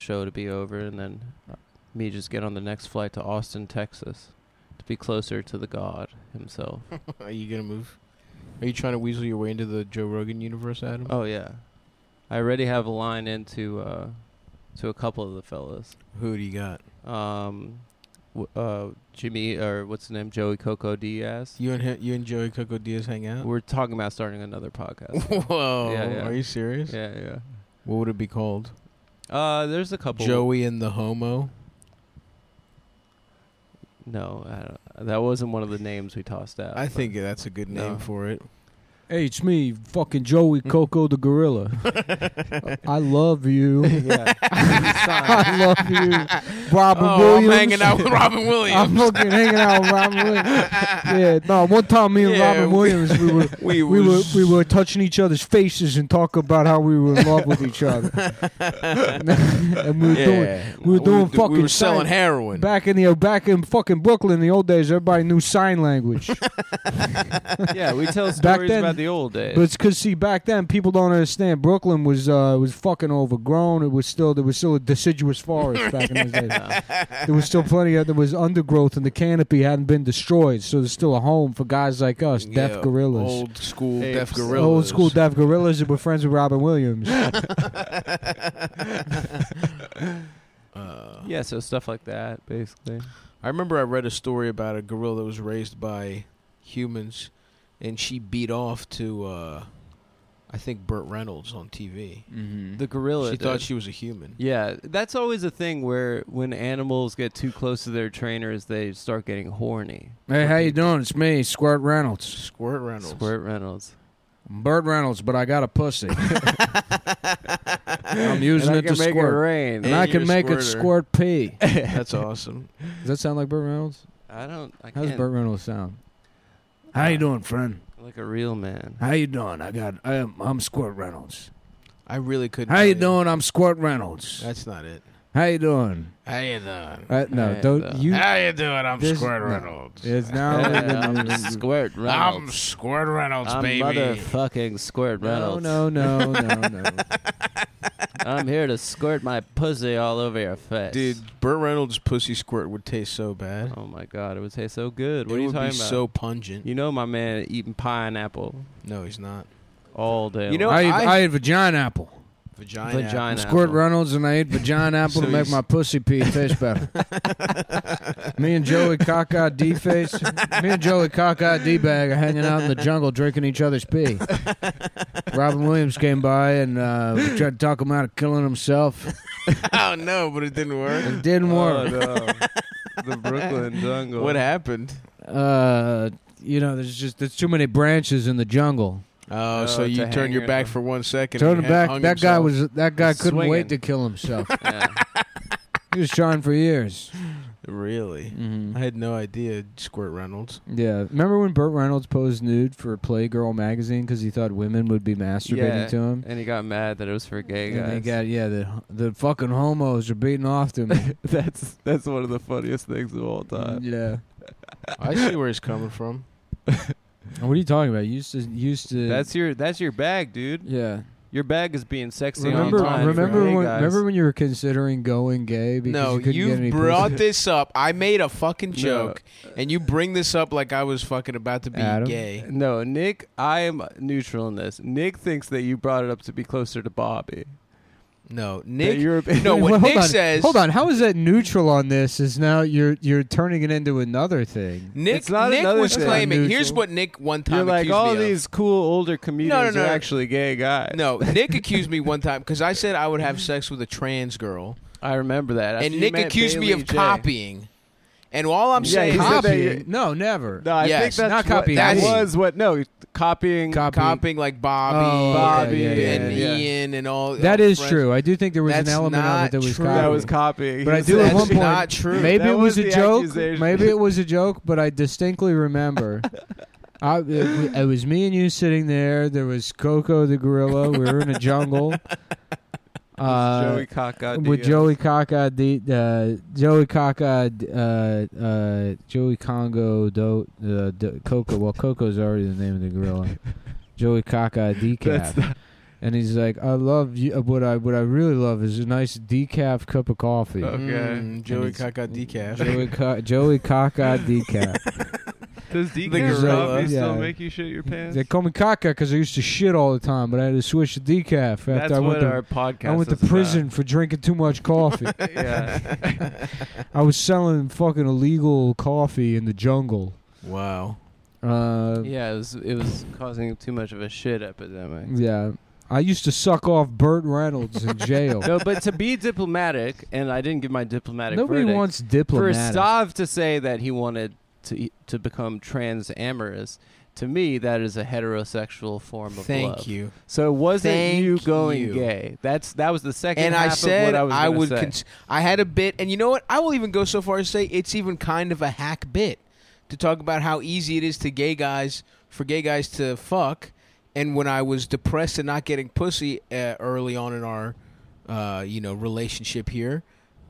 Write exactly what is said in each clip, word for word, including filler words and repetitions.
show to be over, and then me just get on the next flight to Austin, Texas, to be closer to the God himself. Are you gonna move? Are you trying to weasel your way into the Joe Rogan universe, Adam? Oh yeah, I already have a line into uh, to a couple of the fellas. Who do you got? Um, w- uh, Jimmy or what's his name, Joey Coco Diaz. You and he- you and Joey Coco Diaz hang out? We're talking about starting another podcast. Whoa! Yeah, yeah. Are you serious? Yeah, yeah. What would it be called? Uh, there's a couple. Joey and the Homo. No, I don't, that wasn't one of the names we tossed out. I think that's a good name No. for it. Hey, it's me, fucking Joey Coco the Gorilla. I love you. Yeah. I love you. Robin oh, Williams. I'm hanging out with Robin Williams. I'm fucking hanging out with Robin Williams. Yeah, no, one time me and Yeah, Robin we- Williams, we were we, we were was- we were touching each other's faces and talking about how we were in love with each other. And we were yeah. doing we were doing we, fucking We were selling sign- heroin. back in the back in fucking Brooklyn in the old days. Everybody knew sign language. Yeah, we tell Back stories then- about the old days. But it's because see, back then people don't understand. Brooklyn was uh, was fucking overgrown. It was still there was still a deciduous forest back in those days. There was still plenty of there was undergrowth, and the canopy hadn't been destroyed. So there's still a home for guys like us, Yeah, deaf gorillas, Old school Apes. deaf gorillas. old school deaf gorillas that were friends with Robin Williams. Uh, yeah, so stuff like that, basically. I remember I read a story about a gorilla that was raised by humans, and she beat off to, uh, I think, Burt Reynolds on T V. Mm-hmm. The gorilla. She did. thought she was a human. Yeah, that's always a thing where when animals get too close to their trainers, they start getting horny. Hey, how you doing? It's me, Squirt Reynolds. Squirt Reynolds. Squirt Reynolds. I'm Burt Reynolds, but I got a pussy. I'm using and I it can to make squirt, it rain. and And I can you're a make it squirter. squirt pee. That's awesome. Does that sound like Burt Reynolds? I don't. I How does can't. Burt Reynolds sound? How you doing, friend? Like a real man. How you doing? I got. I'm, I'm Squirt Reynolds. I really couldn't. How you tell doing? I'm Squirt Reynolds. That's not it. How you doing? How you doing? Uh, no, Hey, don't uh, you. How you doing? I'm This- Squirt no. Reynolds. It's now. Yeah, I'm Squirt I'm Reynolds. Squirt Reynolds, I'm baby. motherfucking Squirt No, Reynolds. no, no, no, no. I'm here to squirt my pussy all over your face. Dude, Burt Reynolds' pussy squirt would taste so bad. Oh my god, it would taste so good. What it are you would talking be about? so pungent. You know my man eating pineapple No, he's not. all day. You know, long. I, eat, I- I eat vagina apple. Vagina. Vagina. I'm Pineapple. Squirt Reynolds, and I eat vagina apple So to make he's- my pussy pee taste better. Me and Joey Cockeyed D-Face, me and Joey Cockeyed D-Bag are hanging out in the jungle drinking each other's pee. Robin Williams came by and uh, we tried to talk him out of killing himself. Oh no, but it didn't work. It didn't work. Oh, no. The Brooklyn jungle. What happened? Uh, you know, there's just there's too many branches in the jungle. Oh, Oh, so to you hang turned your your back thumb. for one second. Turn and it ha- back. hung That guy himself. was that guy He's couldn't swinging. wait to kill himself. Yeah. He was trying for years. Really? Mm-hmm. I had no idea. Squirt Reynolds. Yeah, remember when Burt Reynolds posed nude for Playgirl magazine because he thought women would be masturbating Yeah, to him? and he got mad that it was for gay guys. And they got yeah, the the fucking homos are beating off to me. that's that's one of the funniest things of all time. Yeah. I see where he's coming from. What are you talking about? You used to used to. That's your that's your bag, dude. yeah. Your bag is being sexy Remember, all the time. for remember gay when guys. remember when you were considering going gay because No, you couldn't get any you brought pussy? this up. I made a fucking joke, and you bring this up like I was fucking about to be Adam? gay. No, Nick, I am neutral in this. Nick thinks that you brought it up to be closer to Bobby. No, That Nick. you're No, Wait, what hold Nick on. says. Hold on, how is that neutral on this? Is now you're you're turning it into another thing. Nick, It's not Nick another was thing. claiming. Neutral. Here's what Nick one time You're like, accused all me these cool older comedians no, are no. actually gay guys. of. No, Nick accused me one time because I said I would have sex with a trans girl, I remember that. After and you Nick met accused me Bailey of J. copying. And all I'm Yeah, saying, he said that Copying? you- No, never. No, I Yes, think that's not what, copying that me. was what. No, copying. Copy- copying like Bobby, Oh, Bobby and, yeah, yeah, and yeah. Ian, and all That all is friends. true. I do think there was That's an element of not it that was true. copying. That was copying. But I He do said- at one That's point. not true. Maybe That it was, was a the joke. accusation. Maybe it was a joke, but I distinctly remember. I, it, it was me and you sitting there. There was Coco the gorilla. We were in a jungle. Uh, Joey Caca with Diaz. Joey Caca, the uh, Joey Caca, uh, uh, Joey Congo, do, uh, do, Coco. Well, Coco's already the name of the gorilla. Joey Caca That's decaf. not, And he's like, I love you. uh, What I what I really love is a nice decaf cup of coffee. Okay. Mm, Joey it's- Caca decaf. Joey, Ca- Joey Caca decaf. Does The decaf gorilla. coffee still Yeah. make you shit your pants? They call me Caca because I used to shit all the time, but I had to switch to decaf after That's I what went to our podcast I went to is about. prison for drinking too much coffee. Yeah. I was selling fucking illegal coffee in the jungle. Wow. Uh, Yeah, it was it was causing too much of a shit epidemic. yeah. I used to suck off Burt Reynolds in jail. No, but to be diplomatic, and I didn't give my diplomatic Nobody verdict, wants for diplomatic. Stav to say that he wanted to to become trans-amorous, to me that is a heterosexual form of Thank love. you. So it wasn't Thank you going you. gay. That's that was the second And half I said of what I was gonna would. say. Cons- I had a bit, and you know what? I will even go so far as to say it's even kind of a hack bit to talk about how easy it is to gay guys for gay guys to fuck. And when I was depressed and not getting pussy uh, early on in our, uh, you know, relationship here,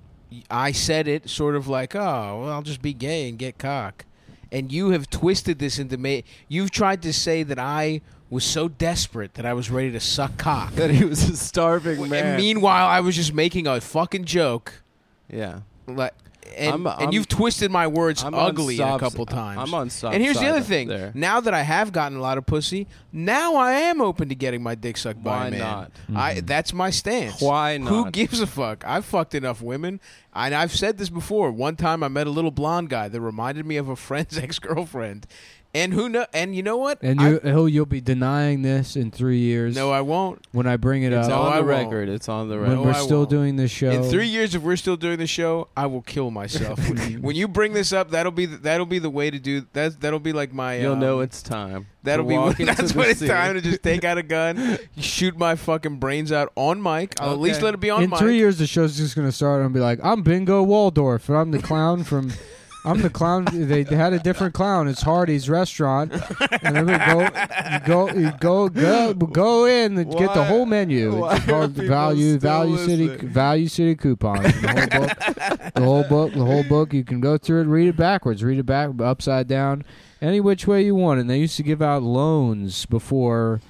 I said it sort of like, "Oh, well, I'll just be gay and get cock." And you have twisted this into me. You've tried to say that I was so desperate that I was ready to suck cock. that he was a starving man. And meanwhile, I was just making a fucking joke. yeah. Like, and, I'm- and I'm- you've twisted my words I'm on ugly a Stav's- couple times. I'm on Stav's and here's the side other up thing. there. Now that I have gotten a lot of pussy, now I am open to getting my dick sucked by Why a man. not? I that's my stance. Why not? Who gives a fuck? I've fucked enough women. And I've said this before. One time I met a little blonde guy that reminded me of a friend's ex-girlfriend. And who know and you know what? And you, he'll, you'll be denying this in three years. I, no, I won't. when I bring it It's up. No, on I the won't. record. It's on the when record. No, we're I still won't. doing this show. In three years, if we're still doing the show, I will kill myself. when, when you bring this up, that'll be the, that'll be the way to do that. That'll be like my. You'll um, know it's time. That'll to be walk when, into that's the when it's scene. time to just take out a gun, shoot my fucking brains out on mic. I'll at least Okay. let it be on in mic. three years, the show's just going to start and be like, I'm Bingo Waldorf, and I'm the clown from. I'm the clown. They had a different clown. It's Hardy's restaurant, and then we go, you go, you go, go, go in and get the Why- whole menu. why It's called are people Value still Value City listening? Value City coupons. The whole book, the whole book, the whole book. You can go through it, read it backwards, read it back upside down, any which way you want. And they used to give out loans before.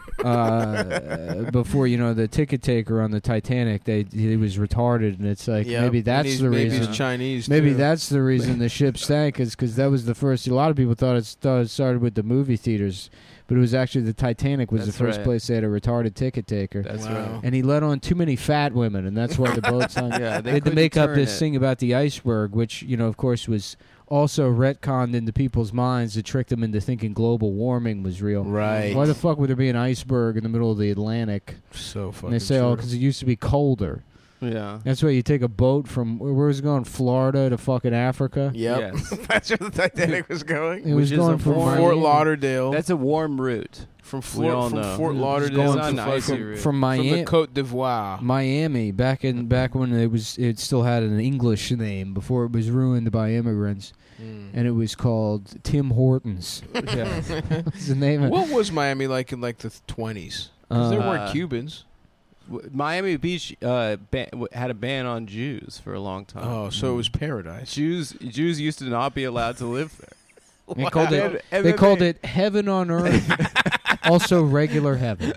uh, before you know the ticket taker on the Titanic, they he was retarded, and it's like Yep. maybe And that's he's- the maybe reason. he's Chinese. Maybe too. that's the reason the ship sank, is because that was the first. A lot of people thought it, thought it started with the movie theaters, but it was actually the Titanic was That's the first right. place they had a retarded ticket taker, That's Wow. right. and he let on too many fat women, and that's why the boat sunk. Yeah, they they had to couldn't make up turn this it. thing about the iceberg, which you know, of course, was also retconned into people's minds to trick them into thinking global warming was real. Right. Why the fuck would there be an iceberg in the middle of the Atlantic? So fucking And they say, oh, true. because it used to be colder. Yeah. That's why you take a boat from where where was it going? Florida to fucking Africa. Yep. Yes. That's where the Titanic was going. It was Which is going a from warm- Fort Miami, Lauderdale. That's a warm route. from we Fort, all from know. Fort It was Lauderdale going to from- fucking- icy from, route. from from the Miami. Cote d'Ivoire. Miami, back in back when it was, it still had an English name before it was ruined by immigrants, Mm. and it was called Tim Hortons. Yeah. That's the name. Of, What was Miami like in like the twenties? Because there Uh, weren't Cubans. W- Miami Beach uh, ban- w- had a ban on Jews for a long time. Oh, so it was paradise. Jews Jews used to not be allowed to live there. They called And- it. and They then called it heaven on earth. Also regular heaven.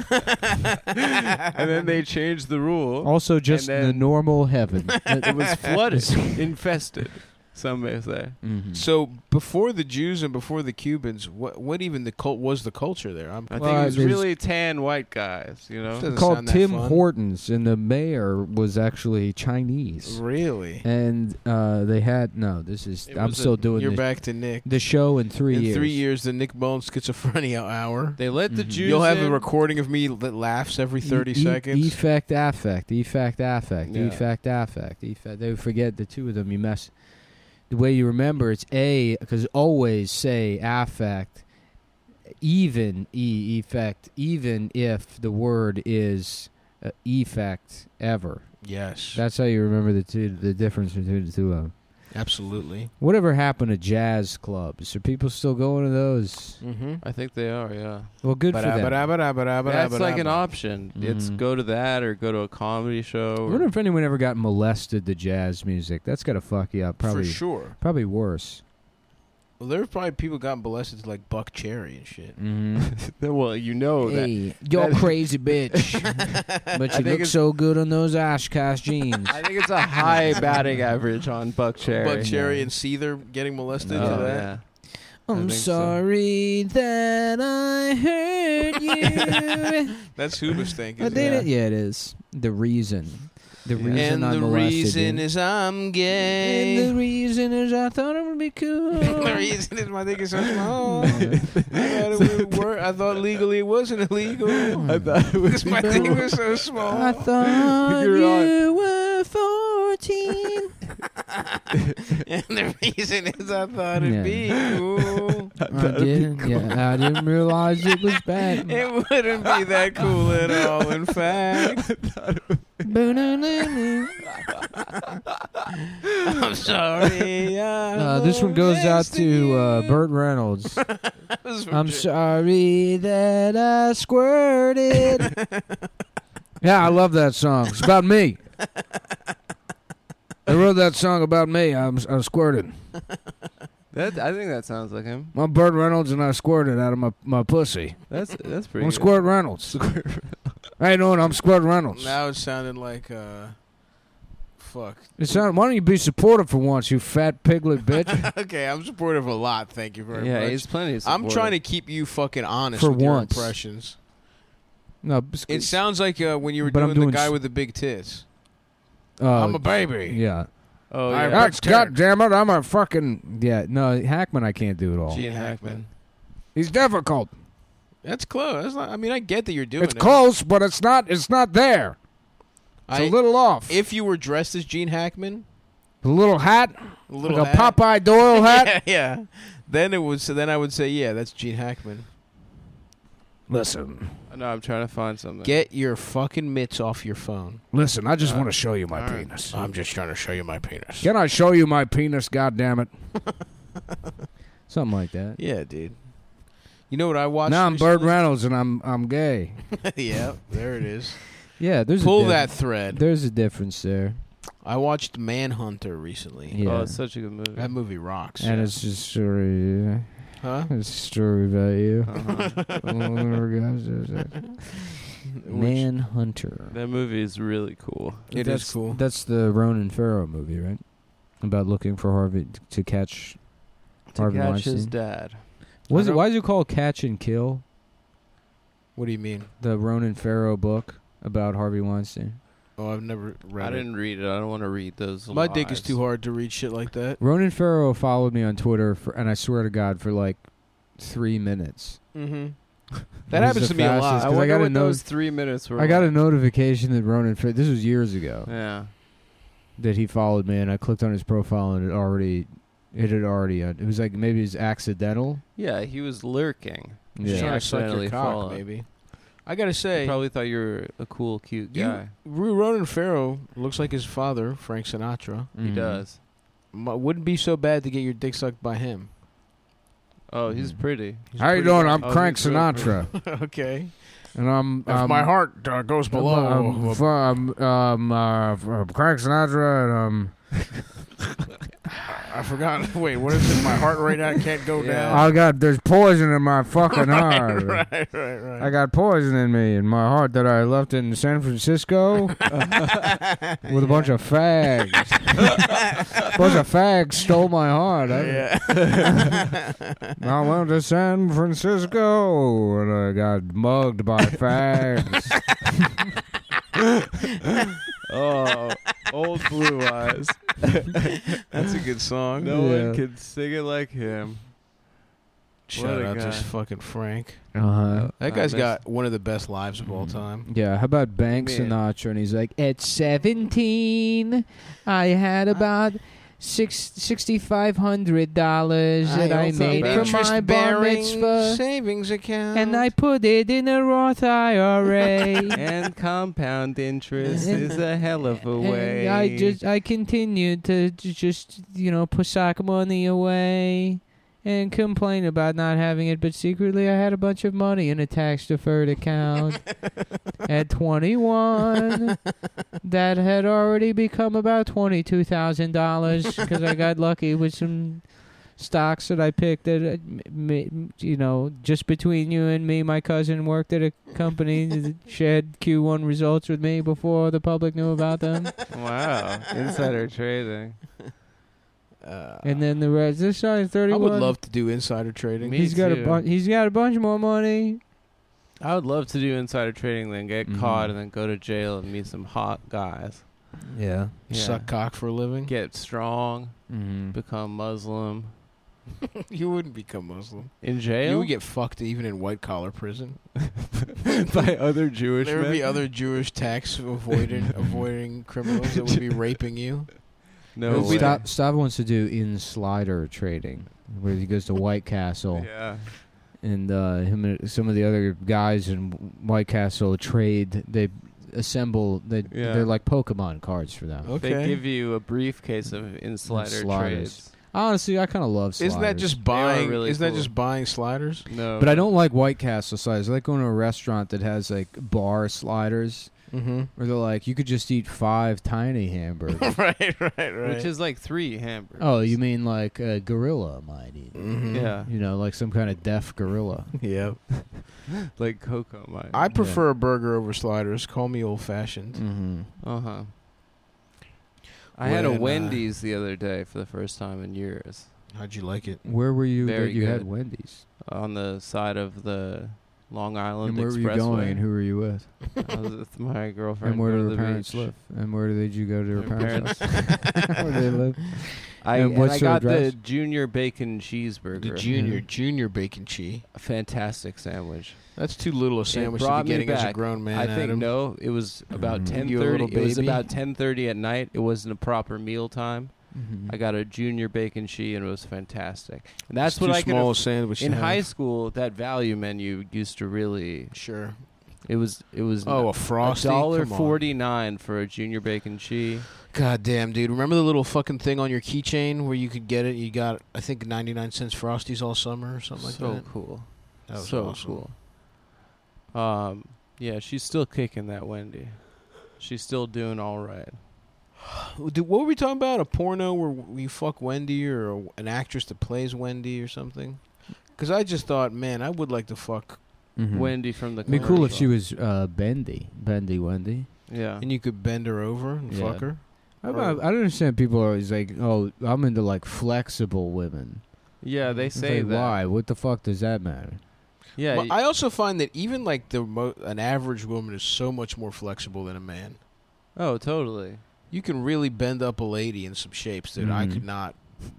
and then they changed the rule. Also just And the then- normal heaven. It was flooded, infested. Some may say. Mhm. So before the Jews and before the Cubans, what what even the cult was the culture there? I'm I Well, think it was there's- really tan white guys. You know. Doesn't Called sound that Tim fun. Hortons, and the mayor was actually Chinese. really. And uh, they had no. This is It I'm was a- still doing You're the, back to Nick. the show in three in years. three years, the Nick Bone schizophrenia hour. They let the Mhm. Jews. You'll have in. a recording of me that laughs every thirty E- e- seconds. Effect, affect, effect, affect, Yeah. effect, affect, effect. They forget the two of them. You mess. The way you remember, it's a because always say affect, even e effect, even if the word is uh, effect ever. yes, That's how you remember the two. The difference between the two of them. absolutely. Whatever happened to jazz clubs? Are people still going to those? Mm-hmm. I think they are. Yeah. Well, good for them. That's like an option. It's Mhm. go to that or go to a comedy show. I Or, wonder if anyone ever got molested to jazz music. That's got to fuck you up. Probably, For sure. probably worse. Well, there were probably people got molested to like Buck Cherry and shit. Mm-hmm. Well, you know that. Hey, you're that- crazy bitch. But I you think look it's- so good on those Oshkosh jeans. I think it's a high batting average on Buck Cherry. Buck Cherry and Seether getting molested Oh, to that. yeah. I'm think so. sorry that I hurt you. That's Hoobastank. I isn't did it? it. Yeah, it is. The reason. The Yeah. reason And I the molested reason you. is I'm gay. And the reason is I thought it would be cool. the reason is my dick is so small. I thought, it would work. I thought legally it wasn't illegal. I thought it was Because my dick was so small. I thought You're you were fourteen. And the reason is I thought it'd Yeah. be cool. I didn't. Yeah, I didn't realize it was bad. It wouldn't be that cool at all, in fact. I'm sorry. I Uh, this one goes out to uh, Burt Reynolds. Was I'm sorry that I squirted. Yeah, I love that song. It's about me. I wrote that song about me. I'm, I'm squirted. That, I think that sounds like him. I'm Burt Reynolds and I squirted out of my, my pussy. That's that's pretty I'm good. Squirt Reynolds. How you doing? I'm Squirt Reynolds. Now it sounded like, uh, fuck. It sounded, why don't you be supportive for once, you fat piglet bitch? Okay, I'm supportive a lot. Thank you very Yeah, much. he's plenty of I'm trying to keep you fucking honest For with your once. impressions. No, It sounds like uh, when you were But I'm doing, doing the guy s- with the big tits. uh, I'm a baby. Yeah. Oh, I- yeah. That's, Big God tit. damn it, I'm a fucking... Yeah, no, Hackman I can't do it all. Gene Hackman. Hackman. He's difficult. That's close. That's not, I mean, I get that you're doing It's it. close, but it's not It's not there. It's I- a little off. If you were dressed as Gene Hackman, a little hat, a little like a hat, Popeye Doyle hat. yeah, yeah, then it was. Then I would say, yeah, that's Gene Hackman. Listen, No, I'm trying to find something. Get your fucking mitts off your phone. listen, I just Uh, want to show you my all right. penis. I'm just trying to show you my penis. Can I show you my penis, goddammit? Something like that. Yeah, dude. You know what I watched? Now I'm Burt recently? Reynolds and I'm I'm gay. Yeah, there it is. Yeah, there's Pull a that diff- thread. There's a difference there. I watched Manhunter recently. Yeah. Oh, it's such a good movie. That movie rocks. And it's just a story. huh? It's a story about you. Uh-huh. Manhunter. That movie is really cool. It that's, is cool. That's the Ronan Farrow movie, right? About looking for Harvey to catch. To Harvey catch Weinstein. his dad. Was I it? don't- Why is it called Catch and Kill? What do you mean? The Ronan Farrow book about Harvey Weinstein. Oh, I've never read I it. didn't read it. I don't want to read those. My dick is lies. too hard to read shit like that. Ronan Farrow followed me on Twitter, for, and I swear to God, for like three minutes. Mm-hmm. It That was happens the to me a lot. fastest, I 'cause I wonder got a what note- those three minutes were. I got a like. notification that Ronan Farrow. This was years ago. Yeah. That he followed me, and I clicked on his profile, and it already, it had already. Uh, it was like maybe it was accidental. Yeah, he was lurking. Just Yeah. trying to suck your Accidentally cock, follow. maybe. I gotta He say, probably thought you were a cool, cute you, guy. Ronan Farrow looks like his father, Frank Sinatra. He Mhm. does. M- Wouldn't be so bad to get your dick sucked by him. Oh, he's Mhm. pretty. He's How you pretty doing? good. I'm Oh, Crank he's real Sinatra, Okay. and I'm. If um, my heart uh, goes I'm, below, I'm, from, um, uh, from Crank Sinatra, and um, I forgot. Wait, what is it? My heart rate now can't go Yeah. down. I got there's poison in my fucking right, heart. right, right, right. I got poison in me in my heart that I left in San Francisco with a bunch of fags. a bunch of fags stole my heart. I, Yeah. I went to San Francisco and I got mugged by fags. Oh, old Blue Eyes. That's a good song. No Yeah. one can sing it like him. Shout What a out guy. to fucking Frank. Uh-huh. That I guy's miss- got one of the best lives of all time. Yeah, how about Bank Man. Sinatra? And he's like, at seventeen, I had about six sixty five hundred dollars that I, also made bet. from my bar mitzvah, savings account. and I put it in a Roth I R A. And compound interest And- is a hell of a And way. I just I continued to j- just you know put sock money away and complain about not having it, but secretly I had a bunch of money in a tax deferred account at twenty-one that had already become about twenty-two thousand dollars because I got lucky with some stocks that I picked that, uh, m- m- you know, just between you and me, my cousin worked at a company that shared Q one results with me before the public knew about them. Wow. Insider trading. Uh, And then the rest, this guy's I thirty-one. would love to do insider trading. Me He's got a too. bunch. He's got a bunch more money. I would love to do insider trading, then get Mhm. caught, and then go to jail and meet some hot guys. Yeah. You Yeah. suck cock for a living. Get strong, Mm-hmm. become Muslim. You wouldn't become Muslim. In jail? You would get fucked even in white collar prison. by other Jewish There would men? be other Jewish tax avoiding avoiding criminals that would be raping you. No way. Stav, Stav wants to do in slider trading, where he goes to White Castle, Yeah. and uh, him and some of the other guys in White Castle trade. They assemble. They Yeah. they're like Pokemon cards for them. Okay. They give you a briefcase of insider Sliders. trades. Honestly, I kind of love sliders. Isn't that just They are buying? really isn't that cool. just buying sliders? No. But I don't like White Castle sliders. I like going to a restaurant that has like bar sliders, Mm-hmm. where they're like, you could just eat five tiny hamburgers. right, right, right. Which is like three hamburgers. Oh, you mean like a gorilla might eat? Mm-hmm. Yeah. You know, like some kind of deaf gorilla. Yeah. Like Coco might. I prefer a burger over sliders. Call me old fashioned. Mm-hmm. Uh-huh. I had a When, uh, Wendy's the other day for the first time in years. How'd you like it? Where were you Very that you had good. Wendy's? On the side of the Long Island And where were Expressway. you going? And who were you with? I was with my girlfriend. And where going do to her the parents beach. live? And where did you go to her Her parents' parents. house? Where do they live? I, And and what's I her got address? the junior bacon cheeseburger. The junior, Mhm. junior bacon cheese. A fantastic sandwich. That's too little a sandwich to brought be me getting as a back. grown man. I think Adam. no, it was about Mhm. ten You a thirty. little It was baby? about ten thirty at night. It wasn't a proper meal time. Mm-hmm. I got a junior bacon cheese and it was fantastic. And that's It's what too I could small a have, sandwich in to high have. school. That value menu used to really. Sure. It was. It was. Oh, a frosty. dollar Come on. forty nine for a junior bacon cheese. God damn, dude! Remember the little fucking thing on your keychain where you could get it? You got, I think, ninety-nine cents Frosties all summer or something like so that. cool. That was so awesome. cool. Um, yeah, she's still kicking that Wendy. She's still doing all right. Dude, what were we talking about? A porno where we fuck Wendy, or a, an actress that plays Wendy, or something? Because I just thought, man, I would like to fuck, Mm-hmm. Wendy from the. It'd be cool if commercial. she was uh, bendy, bendy Wendy. Yeah. and you could bend her over and Yeah. fuck her. I, I, I don't understand. People are always like, "Oh, I'm into like flexible women." Yeah, they It's say like, that. why? What the fuck does that matter? Yeah. Well, y- I also find that even like the mo- an average woman is so much more flexible than a man. oh, totally. You can really bend up a lady in some shapes that I Mhm. could not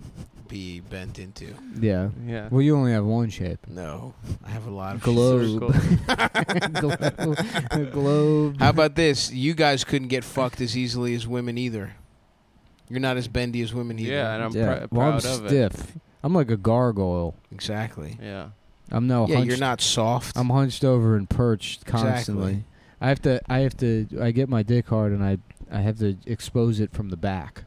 be bent into. Yeah. Yeah. Well, you only have one shape. No, I have a lot of Globe. Circle. globe. globe. How about this? You guys couldn't get fucked as easily as women either. You're not as bendy as women either. Yeah, and I'm yeah. pr- well, I'm proud of it. stiff. I'm like a gargoyle. exactly. Yeah. I'm now Yeah, hunched. you're not soft. I'm hunched over and perched constantly. Exactly. I have to. I have to. I get my dick hard and I. I have to expose it from the back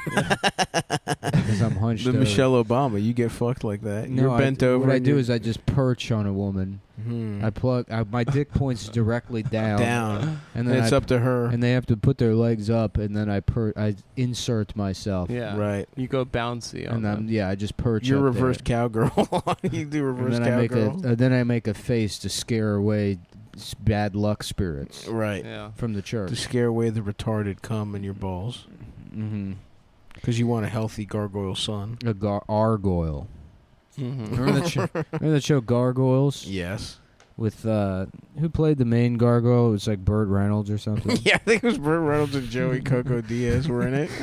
because I'm hunched the over. Michelle Obama. You get fucked like that. No, you're I- bent over. What I and do you're- is I just perch on a woman. Hmm. I plug. I, my dick points directly down. down, And and then it's I, up to her. and they have to put their legs up, and then I per. I insert myself. Yeah. Right. You go bouncy on And I'm them. yeah. I just perch. You're up there. reverse cowgirl. You do reverse And then I make a. cowgirl. Uh, then I make a face to scare away s- bad luck spirits right. Yeah. from the To church. scare away the retarded cum in your balls. Mm-hmm. Because you want a healthy gargoyle son. A gar- gargoyle. Mm-hmm. Remember that, show, remember that show Gargoyles? Yes. With uh, who played the main gargoyle? It was like Burt Reynolds or something. Yeah, I think it was Burt Reynolds and Joey Coco Diaz were in it.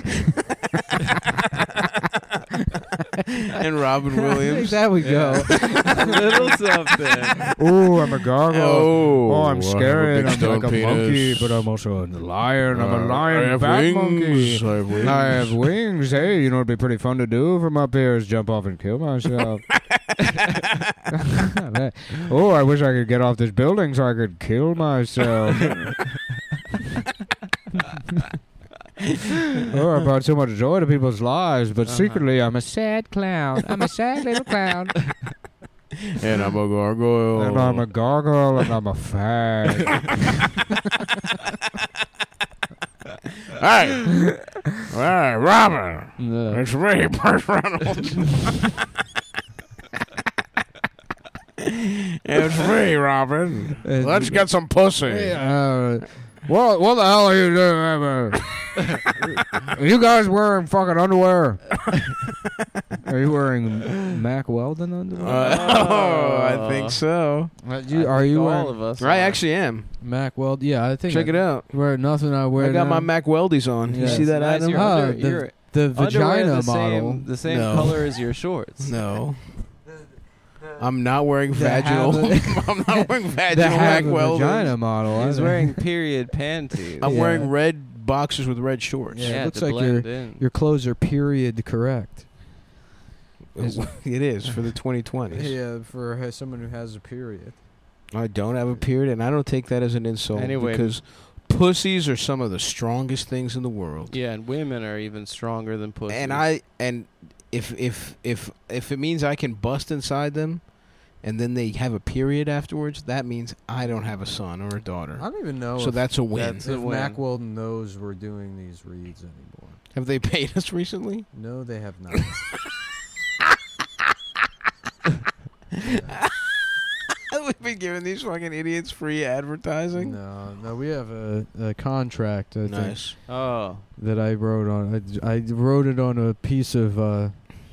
And Robin I think Williams. that we go. A little something. Oh, I'm a gargoyle. Oh, Oh, I'm I have a scary. big I'm stone like a penis. monkey, but I'm also a lion. I'm a Uh, lion I have bat wings. monkey. I have wings. I have wings. Hey, you know what'd be pretty fun to do from up here is jump off and kill myself. Oh, I wish I could get off this building so I could kill myself. Oh, I brought so much joy to people's lives, but Uh-huh. secretly I'm a sad clown. I'm a sad little clown. And I'm a gargoyle. And I'm a gargoyle and I'm a fag. Hey, hey, Robin. No. It's me, Burt Reynolds. It's me, Robin. Let's get some pussy. Uh, what, what the hell are you doing? Are you guys wearing fucking underwear? Are you wearing Mac Weldon underwear? Uh, oh, I think so. Uh, you, I are think you all wearing of us? I are. actually am. Mac Weldon? Yeah, I think. Check I, it out. Wear nothing I wear. I got now. my Mac Weldies on. You Yeah. see that, Nice, Adam? your Oh, under- the- your the underwear vagina the model. Same, the same No. color as your shorts. No. I'm not wearing The vaginal. habit- I'm not wearing The vaginal Mac have a Welders. vagina model. He's I- wearing period panties. I'm Yeah. wearing red boxers with red shorts. Yeah, Yeah, it looks to like blend your in. your clothes are period correct. It is for the twenty twenties. Yeah, for uh, someone who has a period. I don't have a period, and I don't take that as an insult Anyway. because pussies are some of the strongest things in the world. Yeah, and women are even stronger than pussies. And I and if if if if it means I can bust inside them, and then they have a period afterwards, that means I don't have a son or a daughter. I don't even know So if, that's a win. That's- if a win. Mac Weldon knows we're doing these reads anymore. Have they paid us recently? No, they have not. We've been giving these fucking idiots free advertising. no, no, we have a, a contract. I think, Nice. oh, that I wrote on. I, I wrote it on a piece of uh,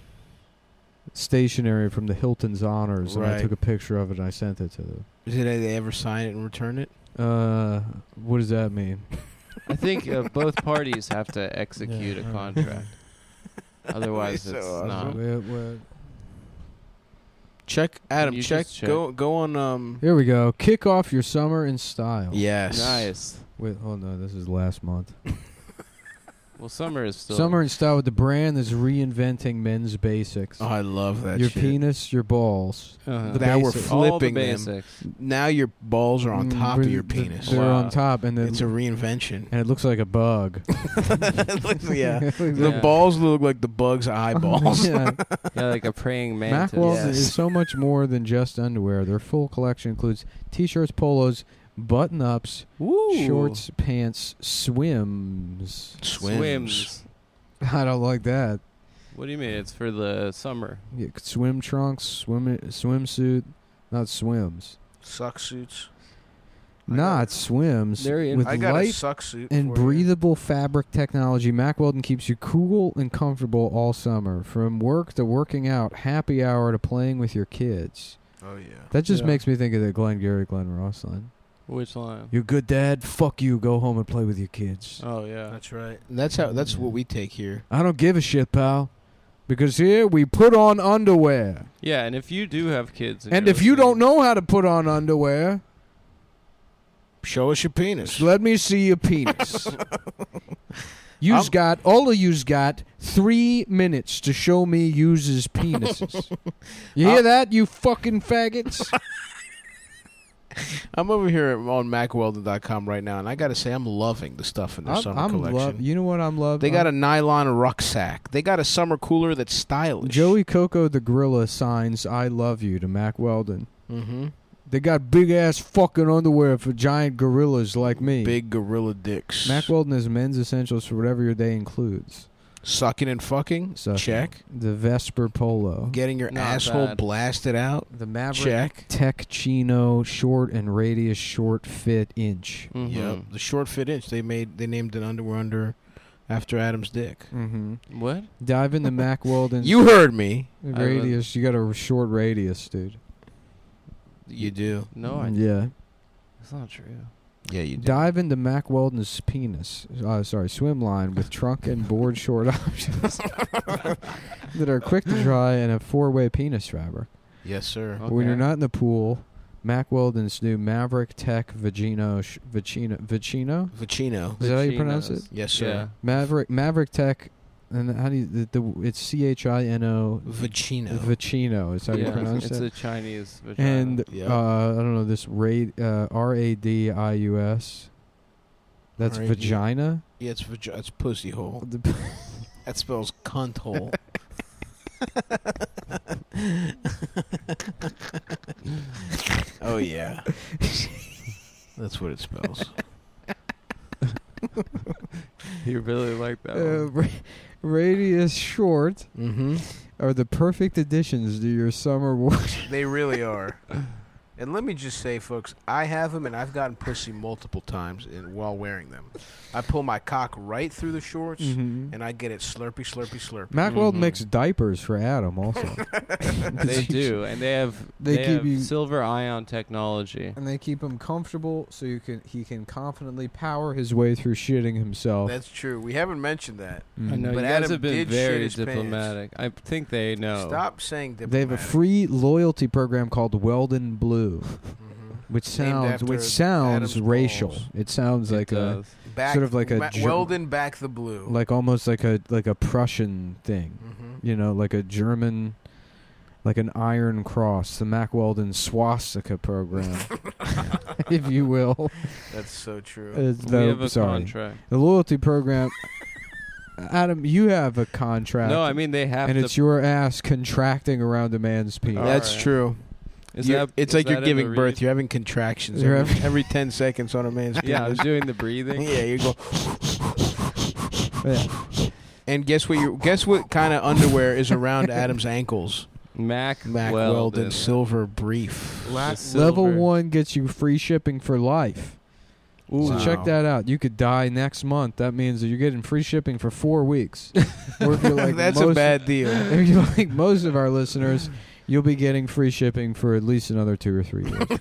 stationery from the Hilton's Honors, and I Right. took a picture of it and I sent it to them. Did they ever sign it and return it? Uh, what does that mean? I think uh, both parties have to execute Yeah. a contract. Otherwise, So it's awesome. not. Where- where- Check, Adam. you Check, just check? Go, go on. Um. Here we go. Kick off your summer in style. Yes. Nice. Wait, hold on. This is last month. Well, summer is still. Summer in style with the brand that's reinventing men's basics. Oh, I love that your shit. penis, your balls. Uh-huh. the now we're basics. All the flipping them. basics. Now your balls are on Mm, top of but your th- penis. They're Wow. on top, and then It's a reinvention. and it looks like a bug. yeah. It looks The Yeah. balls look like the bug's eyeballs. yeah. Yeah, like a praying Mac mantis. Weldon Yes. is so much more than just underwear. Their full collection includes t-shirts, polos, button-ups, Woo. shorts, pants, swims. Swims. Swims. I don't like that. What do you mean? It's for the summer. Yeah, swim trunks, swim swimsuit, not swims. Suck suits. I Not got- swims. Very in- with I got a light suck suit. and for you. breathable fabric technology, Mac Weldon keeps you cool and comfortable all summer. From work to working out, happy hour to playing with your kids. Oh yeah. That just Yeah. makes me think of the Glenn Gary, Glenn Ross line. Which line? You good dad? Fuck you. Go home and play with your kids. Oh yeah. That's right. That's how. That's what we take here. I don't give a shit, pal. Because here we put on underwear. Yeah, and if you do have kids, And if you don't know how to put on underwear, Show us your penis. let me see your penis. You's I'm- got, all of you's got three minutes to show me uses penises. You hear Uh, that, you fucking faggots? I'm over here on Mac Weldon dot com right now, and I got to say, I'm loving the stuff in their I'm, summer I'm collection. love. You know what I'm loving? They got a nylon rucksack. They got a summer cooler that's stylish. Joey Coco the Gorilla signs "I love you" to Mac Weldon. Mm-hmm. They got big ass fucking underwear for giant gorillas like me. Big gorilla dicks. Mac Weldon is men's essentials for whatever your day includes. Sucking and fucking. Sucking. Check. The Vesper Polo. Getting your Not asshole bad. blasted out. The Maverick Check. Tech Chino short and radius short fit inch. Mhm. Yep. The short fit inch. They made. They named an underwear under after Adam's dick. Mm-hmm. What? Dive into Mac Weldon's You heard me. radius. You got a short radius, dude. You do. No, I. Yeah. That's not true. Yeah, you do. Dive into Mac Weldon's penis. Uh, sorry, swim line with trunk and board short options that are quick to dry and a four-way penis fabric. Yes, sir. Okay. When you're not in the pool, Mac Weldon's new Maverick Tech Vagino sh- Vicino Vicino. Vicino. Is that how you pronounce it? Vaginas. Yes, sir. Yeah. Maverick Maverick Tech, and how do you the, the it's C H I N O Vicino. Vicino is how you Yeah, pronounce it's it. a Chinese vagina. And Yeah. uh, I don't know this rad, uh, R A D I U S. That's R A D. vagina. Yeah, it's vag- it's pussy hole. The- That spells cunt hole. Oh yeah. That's what it spells. he You really like that Uh, one. ra- Radius Short Mm-hmm. are the perfect additions to your summer wardrobe. They really are. And let me just say, folks, I have them, and I've gotten pussy multiple times in, while wearing them. I pull my cock right through the shorts, Mm-hmm. and I get it slurpy, slurpy, slurpy. Mack Weldon Mhm. makes diapers for Adam also. They do, and they have They they, keep have you- silver ion technology. And they keep him comfortable so you can he can confidently power his way through shitting himself. That's true. We haven't mentioned that. Mhm. I know But you guys Adam have been did shit very his pants. diplomatic. I think they know. Stop saying diplomatic. They have a free loyalty program called Weldon Blue, Mhm. which Named sounds after which sounds Adam's racial. balls. It sounds It like a does. Back, sort of like a Ma- Ger- Weldon back the blue. like almost like a like a Prussian thing. Mhm. You know, like a German, like an Iron Cross, the Mack Weldon swastika program, if you will. That's so true. It's We the- have a sorry. contract. The loyalty program. Adam, you have a contract. No, I mean they have and to. it's your ass contracting around a man's penis. All That's right. true. Is You- that, it's is like you're that in the giving birth. read? You're having contractions You're every, having- every ten seconds on a man's penis. Yeah, I was doing the breathing. yeah, you go. Yeah. And guess what? You guess what kind of underwear is around Adam's ankles? Mac, Mack Weldon. Weldon silver brief. The Level silver. one gets you free shipping for life. Ooh. So Wow. check that out. You could die next month. That means that you're getting free shipping for four weeks. Or if you're like That's most, a bad deal. If you're like most of our listeners, you'll be getting free shipping for at least another two or three years.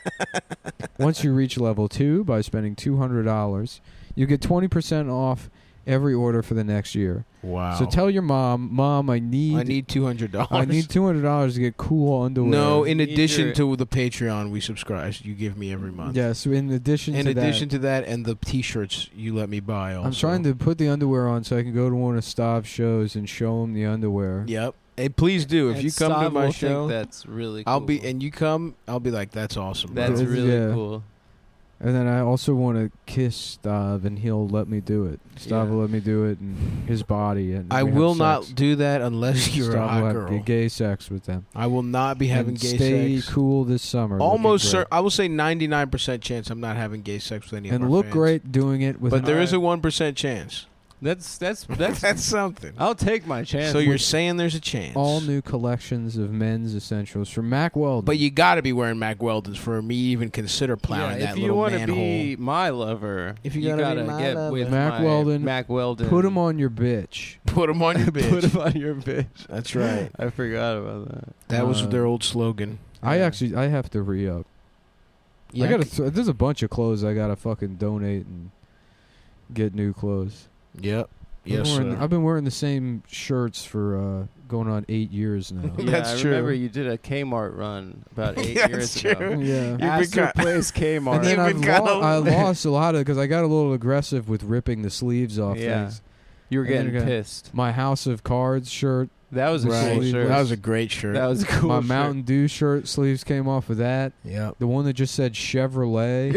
Once you reach level two by spending two hundred dollars, you get twenty percent off every order for the next year. Wow. So tell your mom, Mom, I need I need two hundred dollars. I need two hundred dollars to get cool underwear. No, in Need addition your- to the Patreon we subscribe, you give me every month. Yeah, so in addition In to addition that, to that, and the T-shirts you let me buy. Also, I'm trying to put the underwear on so I can go to one of Stav's shows and show him the underwear. Yep. Hey, please do. If And you come to Stav my will show, think that's really cool. I'll be and you come. I'll be like, that's awesome. bro." That's It's- really yeah. cool. And then I also want to kiss Stav, and he'll let me do it. Stav Yeah. will let me do it, and his body. And I we have will sex. not do that unless you're a Stav hot will have girl. g- gay sex with them. I will not be having and gay stay sex. cool this summer. Almost, looking sir. I will say ninety-nine percent chance I'm not having gay sex with any great. of And our look fans. great doing it with. But there Alright. is a one percent chance. That's that's that's. That's something. I'll take my chance. So you're saying there's a chance. all new collections of men's essentials from Mack Weldon. But you got to be wearing Mack Weldons for me to even consider plowing yeah, that if you little want to manhole. be my lover, If you you gotta gotta, be my get lover. with Mack my Weldon, Mack Weldon. put them on your bitch. Put them on your bitch. Put 'em on your bitch. That's right. I forgot about that. That was Uh, their old slogan. I Yeah. actually I have to re up. Yeah, I gotta. Th- there's a bunch of clothes I gotta fucking donate and get new clothes. Yep. I've been Yes, wearing- sir. I've been wearing the same shirts for uh, going on eight years now. Yeah, That's I true. remember you did a Kmart run about eight That's years true. ago. yeah. You've Astor been ki- Place Kmart. And then You've I've been kinda- lo- I lost a lot of because I got a little aggressive with ripping the sleeves off Yeah. things. You were And then getting I got- pissed. My House of Cards shirt, That was a Right. cool shirt. That was a great shirt. That was a cool my shirt. Mountain Dew shirt sleeves came off of that. Yep. The one that just said Chevrolet.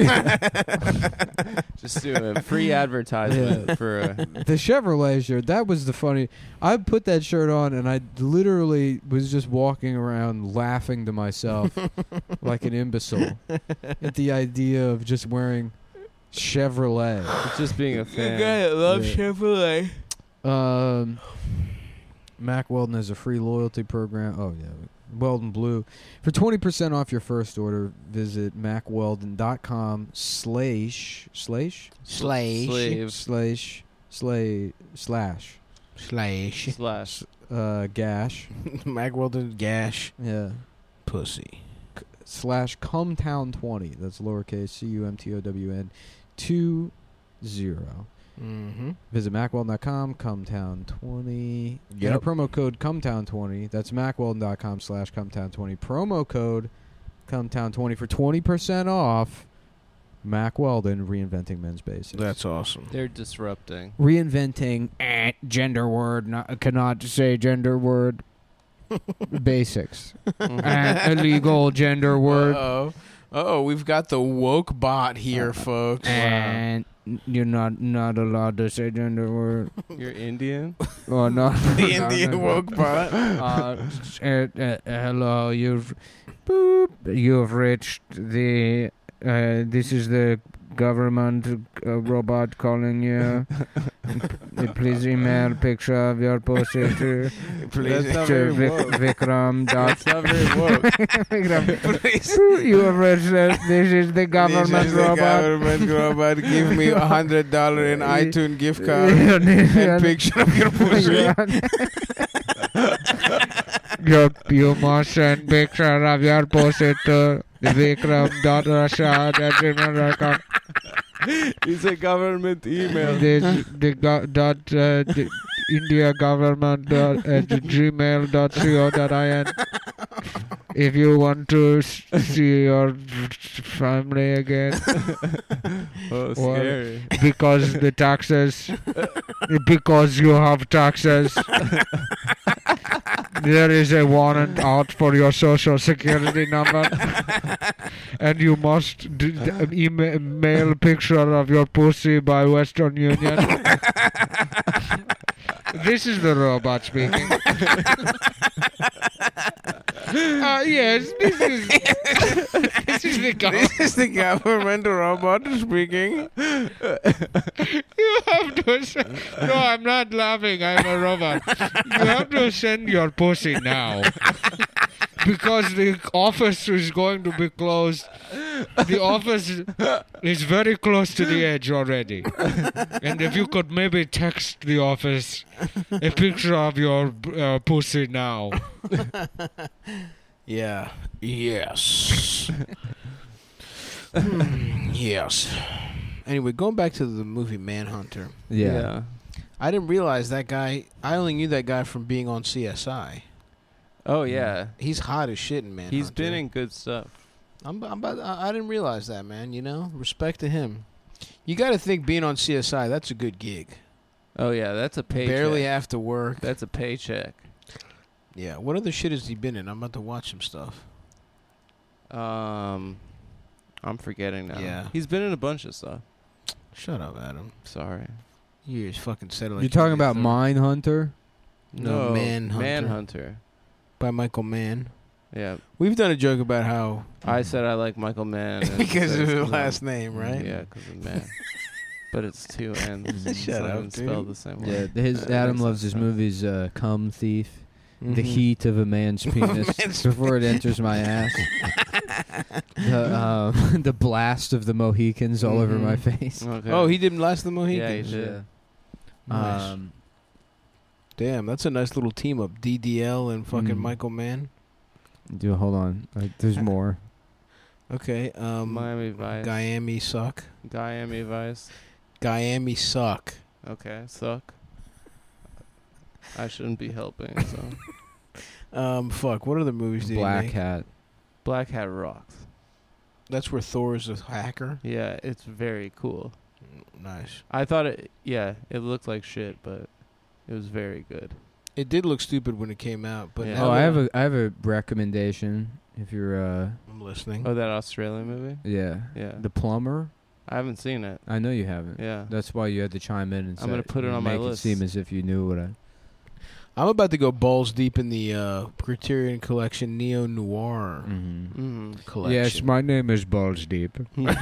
Just doing a free advertisement for a The Chevrolet shirt, that was the funny. I put that shirt on and I literally was just walking around laughing to myself like an imbecile at the idea of just wearing Chevrolet. just being a fan. I love Yeah. Chevrolet. Um, Mack Weldon has a free loyalty program. Oh, yeah. Weldon Blue. For twenty percent off your first order, visit mack weldon dot com slash, slash? Slash. Slave Slash, slay, slash, Slash. slash. uh, gash. Mack Weldon gash. Yeah. Pussy. Slash Cumtown twenty. That's lowercase C U M T O W N two zero. Mm-hmm. Visit mack weldon dot com, Cumtown twenty. Yep. And a promo code Cumtown twenty. That's mack weldon dot com slash Cumtown twenty. Promo code Cumtown twenty for twenty percent off. Mack Weldon, reinventing men's basics. That's awesome. They're disrupting. Reinventing eh, gender word. Not, cannot say gender word. Basics. Eh, illegal gender word. Uh-oh. Uh-oh, we've got the woke bot here, folks. And you're not not allowed to say gender word. You're Indian? Oh no, The Indian woke bot. Uh, s- uh, uh, hello, you've boop, you've reached the. Uh, this is the government uh, robot calling you. Uh, Please email picture of your pussy to, Please. That's not to very Vic, woke. Vikram. Dot, That's not very woke. Vikram. Please. You have read that this is the government This is the robot. government robot. Give me a hundred dollar in iTunes gift card Yeah, and picture of your pussy. you, you must send picture of your pussy to vikram dot russia at gmail dot com. It's a government email. The, the go, dot uh, the India government dot, at gmail dot co dot in. If you want to s- see your family again, Oh, Well, scary. because the taxes, because you have taxes, there is a warrant out for your social security number, and you must d- d- email mail a picture of your pussy by Western Union. This is the robot speaking. Uh, yes, this is this is the government. This is the government robot speaking. You have to send. No, I'm not laughing. I'm a robot. You have to send your pussy now. Because the office is going to be closed. The office is very close to the edge already. And if you could maybe text the office a picture of your uh, pussy now. Yeah. Yes. Hmm, yes. Anyway, going back to the movie Manhunter. Yeah. I didn't realize that guy. I only knew that guy from being on C S I. Oh, yeah. He's hot as shit in Manhunter. He's been in good stuff. I'm, I'm about, I I didn't realize that, man. You know, respect to him. You got to think being on C S I, that's a good gig. Oh, yeah. That's a paycheck. Barely have to work. That's a paycheck. Yeah. What other shit has he been in? I'm about to watch some stuff. Um, I'm forgetting now. Yeah. He's been in a bunch of stuff. Shut up, Adam. Sorry. You just fucking said it like You're talking you're about third. Mindhunter? No, Manhunter. Manhunter. By Michael Mann. Yeah. We've done a joke about how I said I like Michael Mann. and because said of it's his 'cause last I'm- name, right? Yeah, because of man. But it's two N's. It's Shut not up, even dude. spelled the same way. Yeah, his That Adam makes loves sense. his movies uh, Cum Thief. The Mhm. heat of a man's penis man's before it enters my ass. the, um, the blast of the Mohicans all over my Mhm. face. Okay. Oh, he didn't last the Yeah, Mohicans. he did. Nice. Um, Damn, that's a nice little team up. D D L and fucking Mm. Michael Mann. do hold on. Uh, there's more. Okay. Um, Miami Vice. Miami suck. Miami Vice. Miami suck. Okay, suck. I shouldn't be helping. So Um, fuck. What other movies did Black he make? Hat. Black Hat rocks. That's where Thor is a hacker. Yeah, it's very cool. Nice. I thought it. Yeah, it looked like shit, but it was very good. It did look stupid when it came out, but Yeah. now Oh, I that have a I have a recommendation. If you're uh I'm listening. Oh, that Australian movie. yeah Yeah, The Plumber. I haven't seen it. I know you haven't. Yeah. That's why you had to chime in and say I'm gonna put it on my make list. it seem as if you knew what I. I'm about to go balls deep in the uh, Criterion Collection Neo Noir Mm-hmm. Mm. collection. Yes, my name is Balls Deep.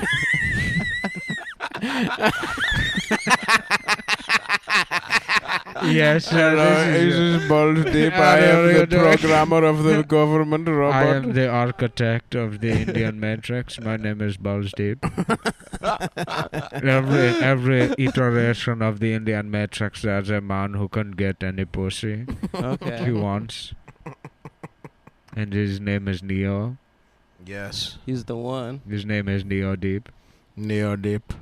Yes, Hello, this is Balls Deep. I am the programmer of the government robot. I am the architect of the Indian Matrix. My name is Balls Deep. every every iteration of the Indian Matrix, there's a man who can get any pussy Okay. he wants, and his name is Neo. Yes. He's the one. His name is Neo Deep. Neo Deep.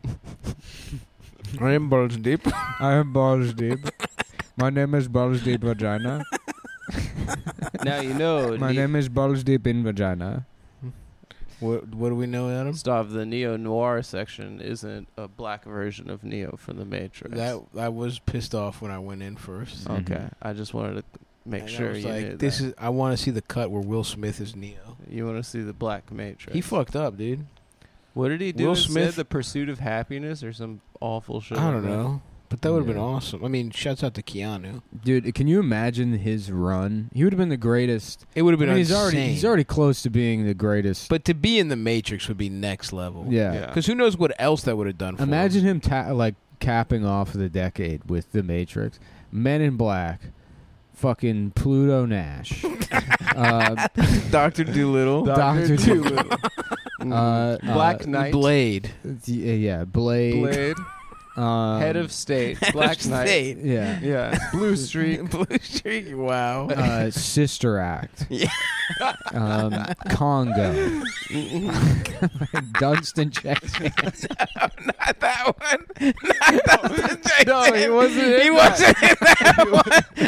I am Balls Deep. I am Balls Deep. My name is Balls Deep Vagina. Now you know. My Ne- name is Balls Deep in Vagina. What What do we know, Adam? Stop. The Neo Noir section isn't a black version of Neo from the Matrix. That I was pissed off when I went in first. Okay. Mhm. I just wanted to make And I sure was you like, knew this that. is. I want to see the cut where Will Smith is Neo. You want to see the Black Matrix? He fucked up, dude. What did he do? Will instead? Smith- The Pursuit of Happiness, or some awful shit. I like don't that? know. But that would have Yeah. been awesome. I mean, shouts out to Keanu. Dude, can you imagine his run? He would have been the greatest. It would have I been mean, he's insane. already he's already close to being the greatest. But to be in the Matrix would be next level. yeah. Yeah. Because who knows what else that would have done for Imagine him. him ta- like capping off the decade with The Matrix, Men in Black, fucking Pluto Nash, uh, Doctor Doolittle. Doctor Dolittle, uh, Black uh, Knight. Blade. yeah, yeah, Blade, Blade. um, Head of State. Black Knight. State. yeah, Yeah. Blue Streak. Blue Streak. Wow. uh, Sister Act, Yeah. um, Congo, Dunstan checks hands. Not that one. Not that No, he wasn't in He that. wasn't in that one.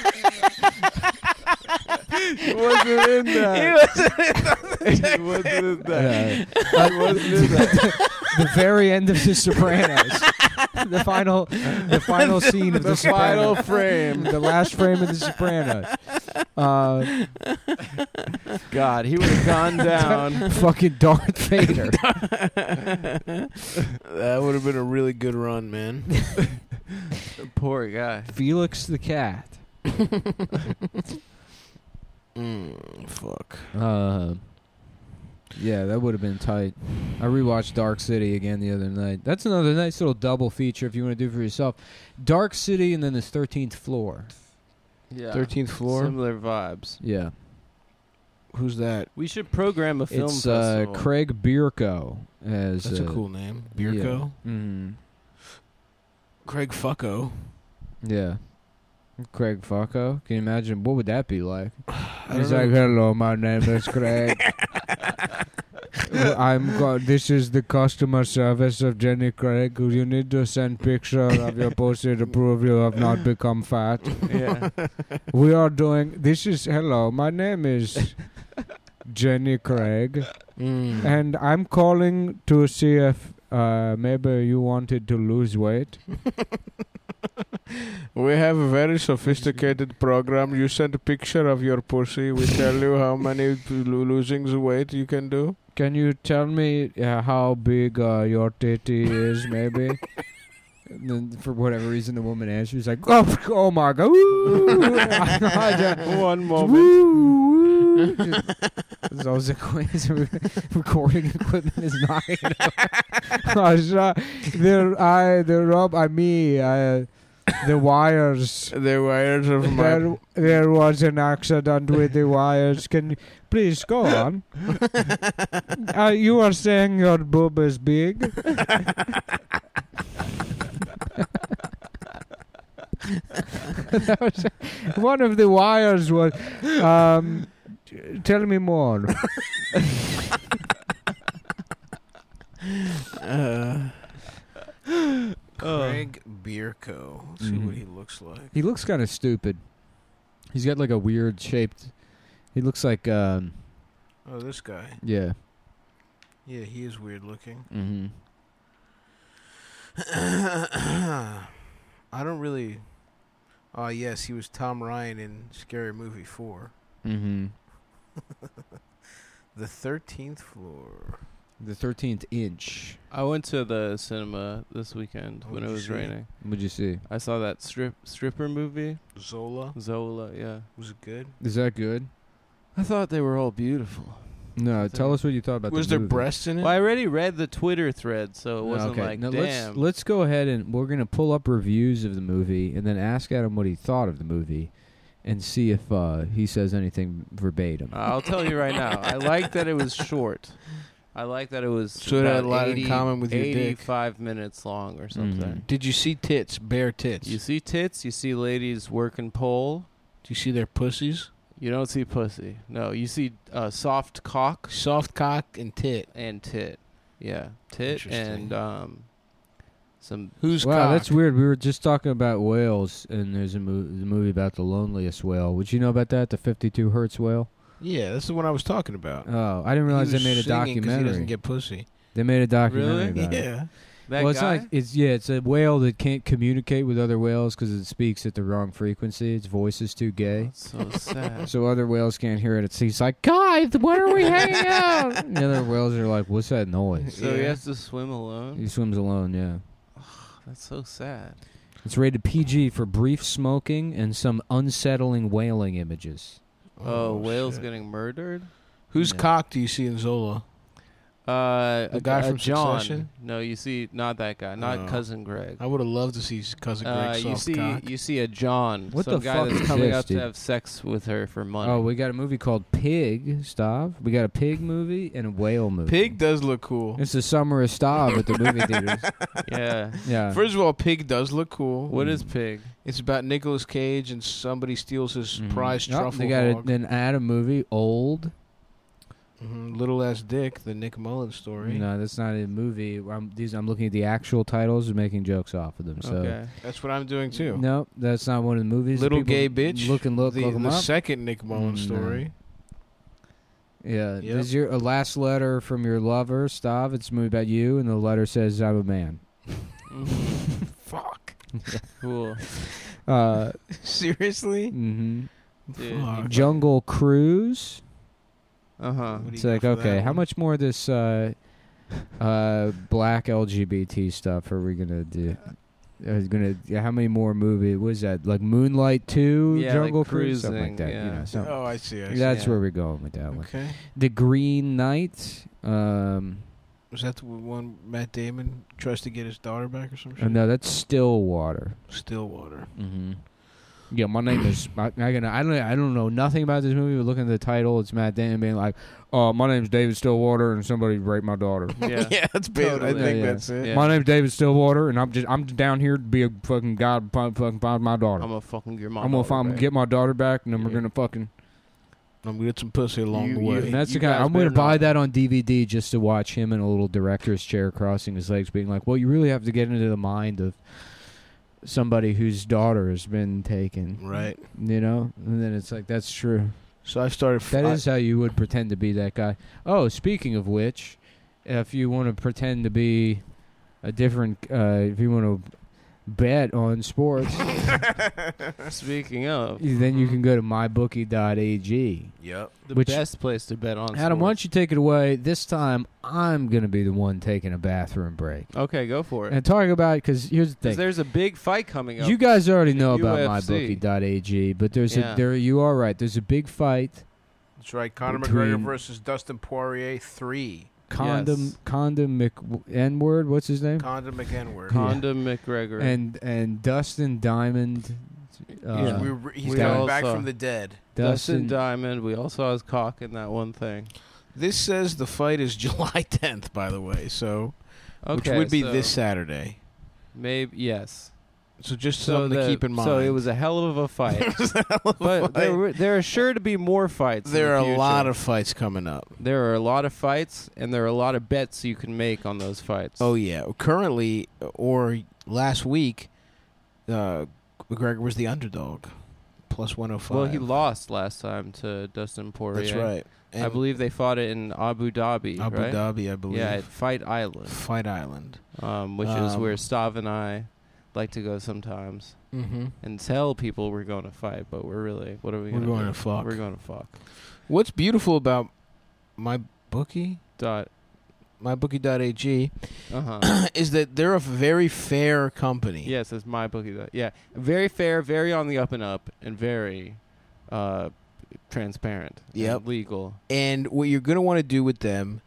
He wasn't in He that. wasn't in that. He wasn't in that. Uh, He wasn't in that. the very end of The Sopranos, the final, the final scene of The, The final Sopranos. frame. The last frame of The Sopranos. Uh, God, he would have gone down. fucking Darth Vader. That would have been a really good run, man. Poor guy. Felix the Cat. Mm, fuck. Uh, yeah, that would have been tight. I rewatched Dark City again the other night. That's another nice little double feature if you want to do for yourself. Dark City and then this thirteenth Floor. Yeah. thirteenth floor. Similar vibes. Yeah. Who's that? We should program a film It's uh, festival. Craig Bierko as That's a uh, cool name. Bierko. Yeah. Mhm. Craig Fucko. Yeah. Craig Fucko. Can you imagine? What would that be like? I He's don't like, know. hello, my name is Craig. I'm go- This is the customer service of Jenny Craig. You need to send picture of your pussy to prove you have not become fat. Yeah. We are doing... This is... Hello, my name is Jenny Craig. Mm. And I'm calling to see if uh, maybe you wanted to lose weight. We have a very sophisticated program. You send a picture of your pussy. We tell you how many p- lo- losing the weight you can do. Can you tell me uh, how big uh, your titty is, maybe? And then for whatever reason, the woman answers like, "Oh, oh my god!" One moment. Woo, woo. So the equi- recording equipment is not. There, I the Rob, I me, I, the wires. The wires of my... There, there was an accident with the wires. Can you please go on? uh, you are saying your boob is big? That was- one of the wires was. Um, t- tell me more. Uh, Oh. Craig Bierko. Let's see Mhm. what he looks like. He looks kind of stupid. He's got like a weird shaped. He looks like. Um, Oh, this guy. yeah. Yeah, he is weird looking. Mm-hmm. I don't really... Oh, yes, he was Tom Ryan in Scary Movie four. Mm-hmm. The thirteenth Floor. The thirteenth inch. I went to the cinema this weekend when What'd it you was see? raining. What'd you see? I saw that strip stripper movie, Zola. Zola. Yeah. Was it good? Is that good? I thought they were all beautiful. No, Is tell there- us what you thought about Was the there movie. breasts in it? Well, I already read the Twitter thread, so it wasn't okay. like, now damn. let's let's go ahead and we're gonna pull up reviews of the movie and then ask Adam what he thought of the movie, and see if uh, he says anything verbatim. I'll tell you right now. I like that it was short. I like that it was So it had about a lot in eighty, common with your dick. eighty-five minutes long or something. Mhm. Did you see tits? Bare tits. You see tits, you see ladies working pole. Do you see their pussies? You don't see pussy. No, you see uh, soft cock Soft cock and tit. and tit. Yeah, tit Interesting. and um, some. Who's Wow, cock? that's weird. We were just talking about whales, and there's a, mo- the movie about the loneliest whale. Would you know about that? The fifty-two hertz whale. Yeah, that's the one I was talking about. Oh, I didn't realize He they made a was singing 'cause He documentary. doesn't get pussy. They made a documentary Really? about it. Yeah. That well, it's guy. like it's yeah, it's a whale that can't communicate with other whales because it speaks at the wrong frequency. Its voice is too gay, That's so sad. so other whales can't hear it. It's he's like, guys, where are we hanging out? And the other whales are like, what's that noise? So he Yeah. has to swim alone. He swims alone. Yeah. That's so sad. It's rated P G for brief smoking and some unsettling wailing images. Oh, whales shit. getting murdered? Whose Yeah. cock do you see in Zola? Uh, The a- guy a from John. Succession? No, you see, not that guy. Not Oh. Cousin Greg. I would have loved to see cousin Greg Uh, you soft see, cock. you see a John. What some the guy fuck that's is coming this, up dude? to have sex with her for money. Oh, we got a movie called Pig, Stav. We got a pig movie and a whale movie. Pig does look cool. It's the summer of Stav at the movie theaters. yeah. Yeah. First of all, Pig does look cool. What is Pig? It's about Nicolas Cage and somebody steals his Mhm. prize Oh, truffle They got hog. a, an Adam movie, Old. Mhm. Little Ass Dick, the Nick Mullen story. No, that's not a movie. I'm, these I'm looking at the actual titles and making jokes off of them. So Okay. That's what I'm doing too. no, that's not one of the movies. Little People Gay Bitch. Look and look, the, look 'em the up. second Nick Mullen Mm, story. Yeah, Yep. there's your a last letter from your lover, Stav. It's a movie about you, and the letter says, "I'm a man." Mhm. Fuck. Cool. Uh, Seriously? mm-hmm. Dude. Fuck. Jungle Cruise. Uh huh. What do It's you like, got for okay, that how one? much more of this uh, uh, black L G B T stuff are we gonna do? Uh, gonna yeah, how many more movie? What is that? Like Moonlight Two, Yeah, Jungle like Cruise, something like cruising, that. You yeah. know, something. Oh, I see. I see. That's yeah. where we're going with that one. Okay. The Green Knight. Um, Was that the one Matt Damon tries to get his daughter back or some shit? uh, no, that's Stillwater. Stillwater. Mm-hmm. Yeah, my name is. I, I, can, I don't. I don't know nothing about this movie. But looking at the title, it's Matt Damon being like, "Oh, my name's David Stillwater, and somebody raped my daughter." Yeah. that's basically. Totally. I think Yeah, yeah. that's it. Yeah. My name's David Stillwater, and I'm just. I'm down here to be a fucking god. fi- Fucking find my daughter. I'm gonna fucking get my. I'm gonna daughter find, back. get my daughter back, and then we're Yeah. gonna fucking. I'm gonna get some pussy along You- the you- way. And that's You the kind. guys I'm gonna better buy not- that on D V D just to watch him in a little director's chair, crossing his legs, being like, "Well, you really have to get into the mind of somebody whose daughter has been taken." Right. You know, and then it's like, that's true. So I started. That I- is how you would pretend to be that guy. Oh, speaking of which, if you want to pretend to be a different, uh, if you want to bet on sports, Speaking of, then you can go to my bookie dot a g. Yep. the Which- best place to bet on. Adam, why don't sports. you take it away? This time, I'm going to be the one taking a bathroom break. Okay, go for it. And talk about, because here's the 'Cause thing. there's a big fight coming up. You guys already know in about U my F C. bookie dot a g, but there's Yeah. a, there, you are right. There's a big fight. That's right. Conor Between- McGregor versus Dustin Poirier three. Condom, Yes. Condom Mc, N-word, what's his name? Condom McEnward. Condom McGregor. and and Dustin Diamond. Uh, Yeah. we re- he's We coming all back saw- from the dead. Dustin Dustin. Diamond. We all saw his cock in that one thing. This says the fight is July tenth, by the way. So, Okay, which would be so this Saturday. Maybe yes. So just So something the- to keep in mind. So it was a hell of a fight. It was a hell of a But there, fight. were, there are sure to be more fights. in There the are a future. lot of fights coming up. There are a lot of fights, and there are a lot of bets you can make on those fights. Oh yeah. Currently, or last week, uh, McGregor was the underdog, plus one oh five. well, he lost last time to Dustin Poirier. That's right. I And believe they fought it in Abu Dhabi, Abu right? Dhabi, I believe. Yeah, at Fight Island, Fight Island. um, which is Um, where Stav and I like to go sometimes Mm-hmm. and tell people we're going to fight, but we're really, what are we We're gonna going do? to fuck. We're going to fuck. What's beautiful about my bookie, Dot. my bookie dot a g, Uh huh. is that they're a very fair company. Yes, it's my bookie. Dot. Yeah, very fair, very on the up and up, and very uh, transparent. and Yep. legal. And what you're gonna want to do with them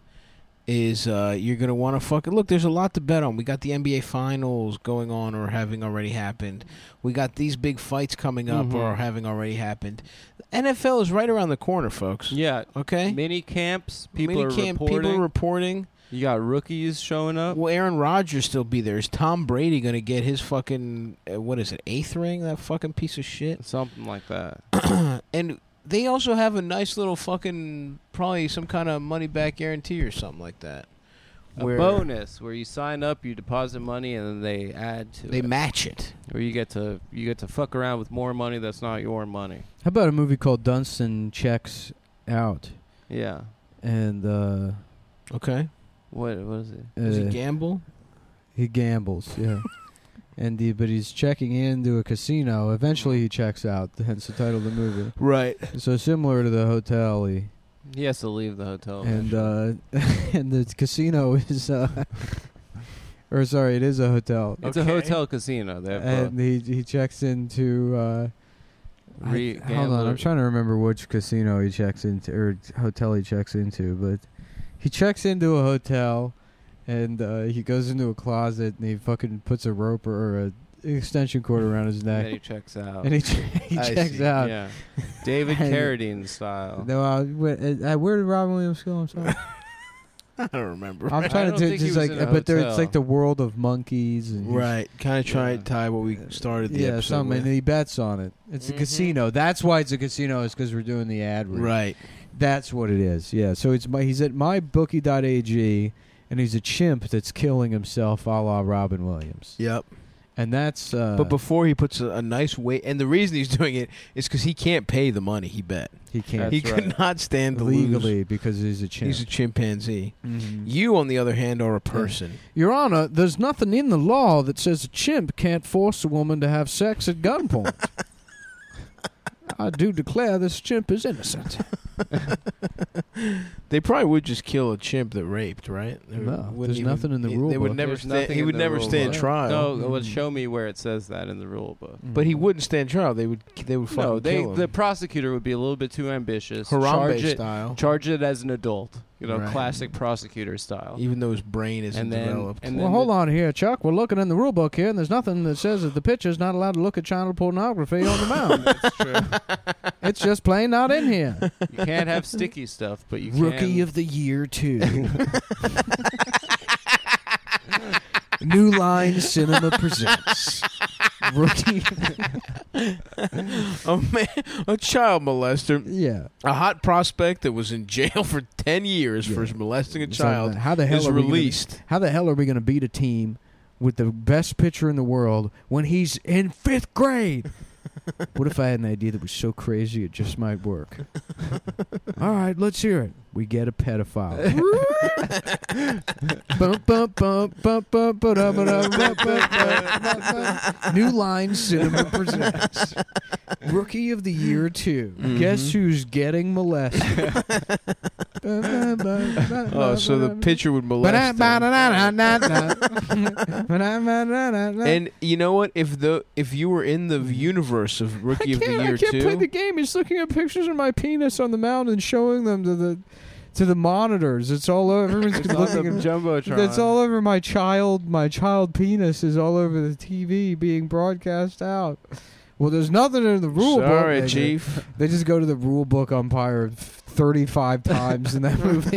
is uh, you're gonna want to fucking look. There's a lot to bet on. We got the N B A finals going on or having already happened. We got these big fights coming up Mhm. or having already happened. N F L is right around the corner, folks. Yeah. Okay. Mini camps. People Mini are camp, reporting. people are reporting. You got rookies showing up. Will Aaron Rodgers still be there? Is Tom Brady going to get his fucking, uh, what is it, eighth ring? That fucking piece of shit. Something like that. And they also have a nice little fucking, probably some kind of money back guarantee or something like that. A bonus where you sign up, you deposit money, and then they add to They it. match it. Where you get to you get to fuck around with more money that's not your money. How about a movie called Dunstan Checks Out? Yeah. And uh, Okay. What what is it? Does he uh, gamble? he gambles, yeah. And he, but he's checking into a casino. Eventually, he checks out. Hence the title of the movie. Right. So similar to the hotel, he He has to leave the hotel. and eventually. uh, and the casino is uh, or sorry, it is a hotel. It's a Okay. hotel casino. They have And uh, he he checks into. Uh, re- I- hold on, I'm gambler- trying to remember which casino he checks into or hotel he checks into, but he checks into a hotel, and uh, he goes into a closet and he fucking puts a rope or a extension cord around his and then neck, he checks out. and he ch- he I checks see. out. Yeah, David And- Carradine style. No, uh, where, uh, where did Robin Williams go? I'm sorry. I don't remember. I'm I trying don't to think he just was like, in a but there it's hotel. like the world of monkeys and he's- Right. Kind of try Yeah. and tie what we started the yeah, episode something, with. and he bets on it. It's a Mhm. casino. That's why it's a casino. Is because we're doing the ad read. Right. That's what it is. Yeah. So it's my, he's at my bookie dot a g, and he's a chimp that's killing himself, a la Robin Williams. Yep. And that's. Uh, But before he puts a, a nice weight, and the reason he's doing it is because he can't pay the money he bet. he can't he That's could right. not stand to legally lose. because he's a chimp. He's a chimpanzee. Mhm. You, on the other hand, are a person. Your Honor, there's nothing in the law that says a chimp can't force a woman to have sex at gunpoint. I do declare this chimp is innocent. They probably would just kill a chimp that raped, right? They No, wouldn't there's even- nothing in the he- rule They would book. never There's stand. nothing He in would the never rule stand book. trial. No, well, Mm. show me where it says that in the rule book. But he wouldn't stand trial. They would. They would fucking No, they kill him. the prosecutor would be a little bit too ambitious. Harambe charge it, style. charge it as an adult. You know, Right. classic prosecutor style. Even though his brain isn't And then- developed. and Well, then hold the- on here, Chuck. We're looking in the rule book here, and there's nothing that says that the pitcher's not allowed to look at child pornography on the mound. That's true. It's just plain not in here. You can't have sticky stuff, but you Rookie can. of the year, too. New Line Cinema presents Rookie. a man, a child molester, Yeah. a hot prospect that was in jail for ten years Yeah. for molesting a So, child, how the hell is are we gonna- released. how the hell are we going to beat a team with the best pitcher in the world when he's in fifth grade? What if I had an idea that was so crazy it just might work? All right, let's hear it. We get a pedophile. Bump, bump, bump, bump, bump, ba-da, ba-da, bump, bump, bump, bump, bump. New Line Cinema presents Rookie of the Year two. Mhm. Guess who's getting molested? Oh, so the pitcher would molest him. And And you know what? If the if you were in the universe of Rookie I of the can't, Year I can't play two, the game. He's looking at pictures of my penis on the mound and showing them to the to the monitors. It's all over. Everyone's It's on looking the at. jumbotron. That's all over my child. My child penis is all over the T V being broadcast out. Well, there's nothing in the rule book. sorry, They- Chief. They just go to the rule book umpire thirty-five times in that movie.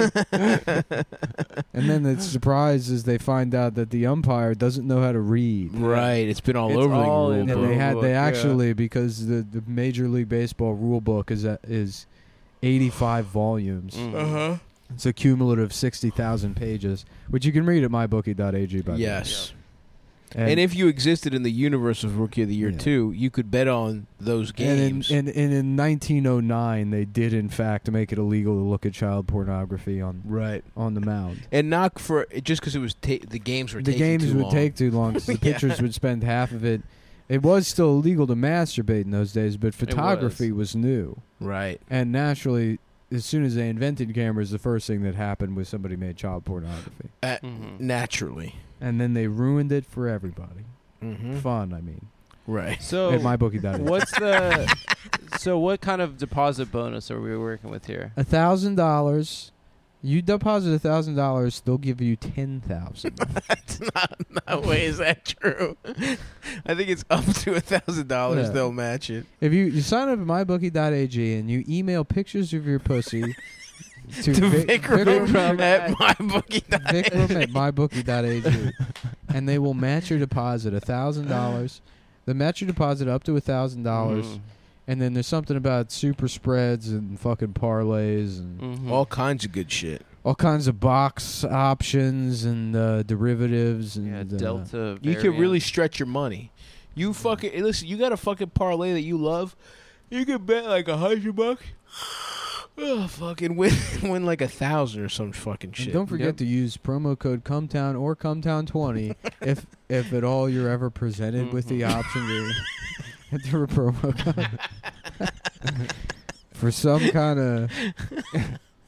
And then the surprise is they find out that the umpire doesn't know how to read. Right, it's been all It's over all the in rule And the book. they had book, they yeah. actually because the, the Major League Baseball rule book is uh, is eighty-five volumes. Mm. Uh-huh. It's a cumulative sixty thousand pages, which you can read at my bookie dot a g. By the way. Yes. And, And if you existed in the universe of Rookie of the Year Yeah. two, you could bet on those and in, games. and, and in nineteen oh nine, they did in fact make it illegal to look at child pornography on right. on the mound. And not for just because it was ta- the games were The taking games too would long. take too long because the Yeah. pitchers would spend half of it. It was still illegal to masturbate in those days, but photography was. new. Right. And naturally, as soon as they invented cameras, the first thing that happened was somebody made child pornography. Uh, Mhm. Naturally. And then they ruined it for everybody. Mm-hmm. Fun, I mean. Right. So At my bookie dot a g. what's the? So what kind of deposit bonus are we working with here? A thousand dollars. You deposit a thousand dollars, they'll give you ten thousand. That's not. No way is that true. I think it's up to a thousand dollars. Yeah. They'll match it. If you, you sign up at my bookie dot a g and you email pictures of your pussy to, To Vic- Vikram Vikram at mybookie. Vikram at my bookie dot a g, and they will match your deposit a thousand dollars. They match your deposit up to a thousand dollars, Mhm. and then there's something about super spreads and fucking parlays and Mhm. All kinds of good shit. all kinds of box options and uh, derivatives and yeah, uh, Delta. You can variant. really stretch your money. You fucking hey, listen. You got a fucking parlay that you love. You can bet like a hundred bucks. Oh, fucking win, win like a thousand or some fucking And shit. don't forget Yep. to use promo code Cumtown or Cumtown twenty if if at all you're ever presented with the Mhm. option to enter a promo code for some kind of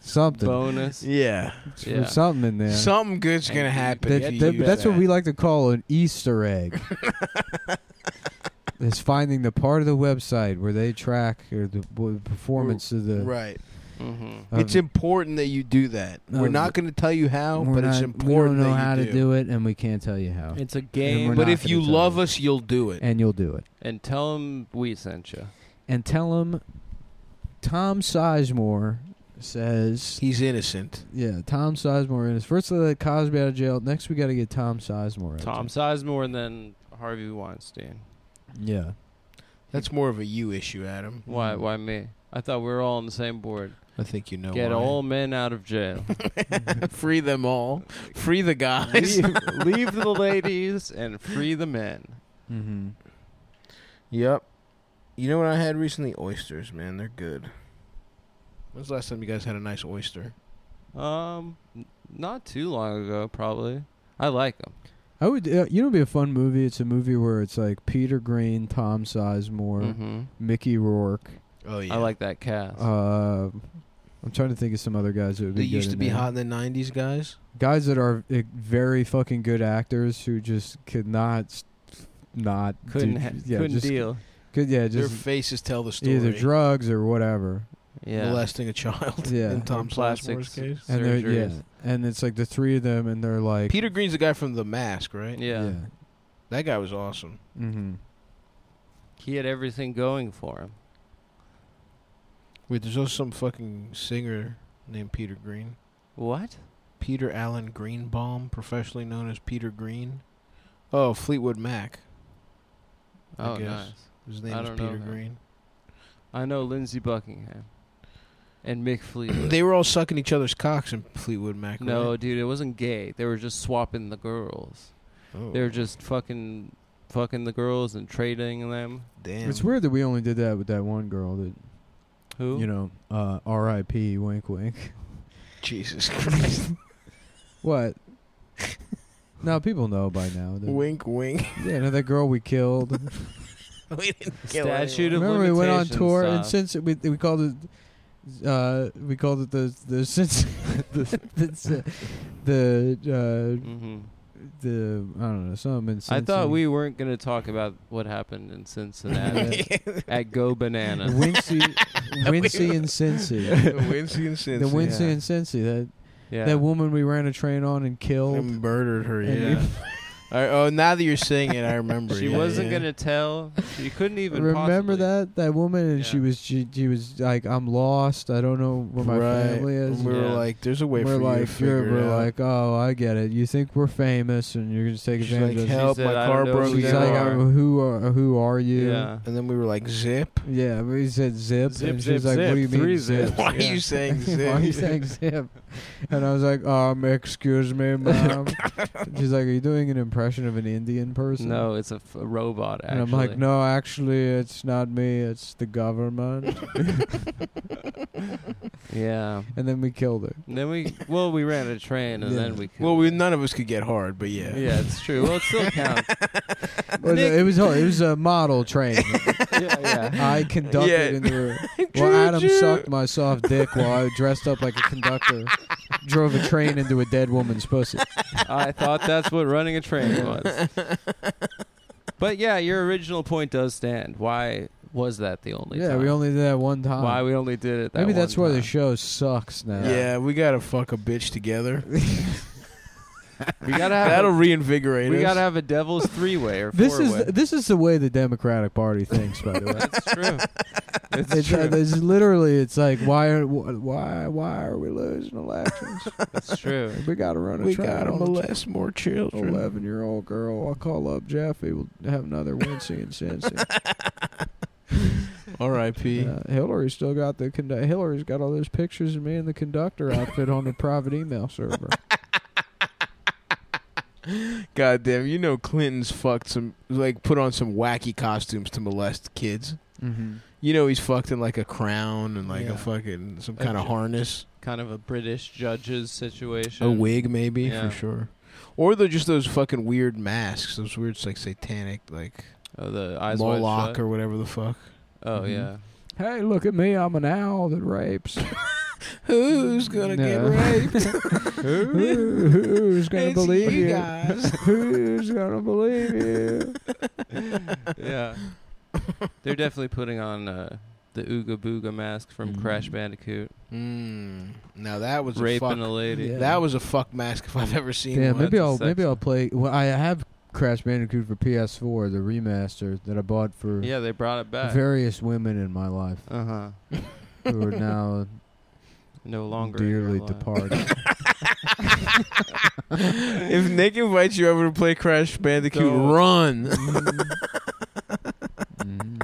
something. bonus. Yeah. Yeah. There's something in there. Something good's going to happen. That- if you that- use that's what that. we like to call an Easter egg. Is finding the part of the website where they track or the w- performance of the. Right. Mm-hmm. of- It's important that you do that. We're of- not going to tell you how, we're but it's not- important We don't know that how you to do it, and we can't tell you how. It's a And game. we're But not if you gonna tell love you. us, you'll do it. And you'll do it. And tell them we sent you. And tell them Tom Sizemore says. He's innocent. Yeah, Tom Sizemore is. First, they let Cosby out of jail. Next, we got to get Tom Sizemore out. Tom Sizemore and then Harvey Weinstein. Yeah. That's more of a you issue, Adam. Why? Why me? I thought we were all on the same board. I think you know Get why. all men out of jail. Free them all. Free the guys. leave, leave the ladies and free the men. Mm-hmm. Yep. You know what I had recently? Oysters, man. They're good. When's the last time you guys had a nice oyster? Um, n- not too long ago, probably. I like them. I would. Uh, you know, it'd be a fun movie. It's a movie where it's like Peter Green, Tom Sizemore, Mm-hmm. Mickey Rourke. Oh, yeah. I like that cast. Uh, I'm trying to think of some other guys that would be They good used to in be there. hot in the nineties, guys. Guys that are uh, very fucking good actors who just could not, s- not couldn't do, ha- yeah, couldn't just deal. Could yeah, Their just faces tell the story. either drugs or whatever. Yeah. Molesting a child. Yeah. In Tom Or plastic Sizemore's case. And they're yeah, surgeries. and it's like the three of them, and they're like Peter Green's the guy from The Mask, right? Yeah. That guy was awesome. Mm-hmm. He had everything going for him. Wait, there's also some fucking singer named Peter Green. What? Peter Allen Greenbaum, professionally known as Peter Green. Oh, Fleetwood Mac. I Oh, guess. nice. His name I is don't know Peter him. Green. I know Lindsey Buckingham and Mick Fleetwood. They were all sucking each other's cocks in Fleetwood Mac. No, right? dude, it wasn't gay. They were just swapping the girls. Oh, They were just fucking, fucking the girls and trading them. damn. It's weird that we only did that with that one girl that Who? you know, uh, R I P wink wink. Jesus Christ. What? No, people know by now. that- Wink, wink. Yeah, no, that girl we killed. We didn't kill Statute of Remember we went on limitations tour and stuff. since we we called it uh we called it the the since the the, the uh Mhm. the I don't know something in I Cincy. thought we weren't going to talk about what happened in Cincinnati at Go Banana. Wincy Wincy and Cincy. Wincy and Cincy. The Wincy yeah. and Cincy, that Yeah. that woman we ran a train on and killed. And murdered her, And yeah. Yeah. All right, oh, now that you're saying it, I remember. She yeah, wasn't yeah. gonna tell. She couldn't even Remember possibly. that that woman, and she Yeah. was she, she was like, I'm lost. I don't know where my Right. family is. And we were Yeah. like, "There's a way we're for like, you to figure you're, we're it out." like, oh, I get it. You think we're famous, and you're gonna take She's advantage like, of us. "Help, said, my "I car don't know broke who She's you like, are." uh, who are who are you? Yeah. And then we were like, "Zip." Yeah, we said zip, Zip, and zip, she's like, zip. what do you mean Three zip? zips. Why are Yeah. you saying zip? Why are you saying zip? And I was like, um, excuse me, ma'am. She's like, are you doing an impression of an Indian person? No, it's a, f- a robot. Actually. And I'm like, no, actually, it's not me. It's the government. Yeah. And then we killed her. And then we, well, we ran a train and Yeah. then we. Well, we none of us could get hard, but yeah. Yeah, it's true. Well, it still counts. Well, Nick- it was it was a model train. yeah, yeah. I conducted Yeah. into her. Well, Adam sucked my soft dick while I dressed up like a conductor, drove a train into a dead woman's pussy. I thought that's what running a train was. But yeah, your original point does stand. Why was that the only Yeah, time? we only did that one time. Why we only did it that Maybe one that's why the time. show sucks now. Yeah, we gotta fuck a bitch together. We gotta have That'll a, reinvigorate we us. gotta have a devil's three way or This four is way. the, this is the way the Democratic Party thinks. By the way, That's true. It's it's, true. uh, it's literally it's like why are wh- why why are we losing elections? That's true. We got to run a we train gotta on the molest more children. eleven year old girl. I'll call up Jeffy. We'll have another Wincy and Cincy. R I P Uh, Hillary still got the condu- Hillary's got all those pictures of me in the conductor outfit on the private email server. God damn, you know Clinton's fucked some, like, put on some wacky costumes to molest kids. Mm-hmm. You know he's fucked in, like, a crown and, like, Yeah. a fucking, some A kind of ju- harness. Kind of a British judge's situation. A wig, maybe, Yeah. for sure. Or they're just those fucking weird masks. Those weird, like, satanic, like, Oh, the eyes wide Moloch shut. or whatever the fuck. Oh Mhm. yeah. Hey, look at me! I'm an owl that rapes. Who's gonna get No. raped? Who, who's gonna It's believe you you? guys. Who's gonna believe you? Yeah. They're definitely putting on uh, the Ooga Booga mask from Mm. Crash Bandicoot. Mm, now that was a Raping fuck. a lady. Yeah. That was a fuck mask if I've ever seen Yeah, one. maybe that's I'll maybe sexy. I'll play. Well, I have Crash Bandicoot for P S four, the remaster that I bought for Yeah, they brought it back. various women in my life Uh huh. who are now No longer in your dearly life. departed. If Nick invites you over to play Crash Bandicoot, Don't. run. Mhm.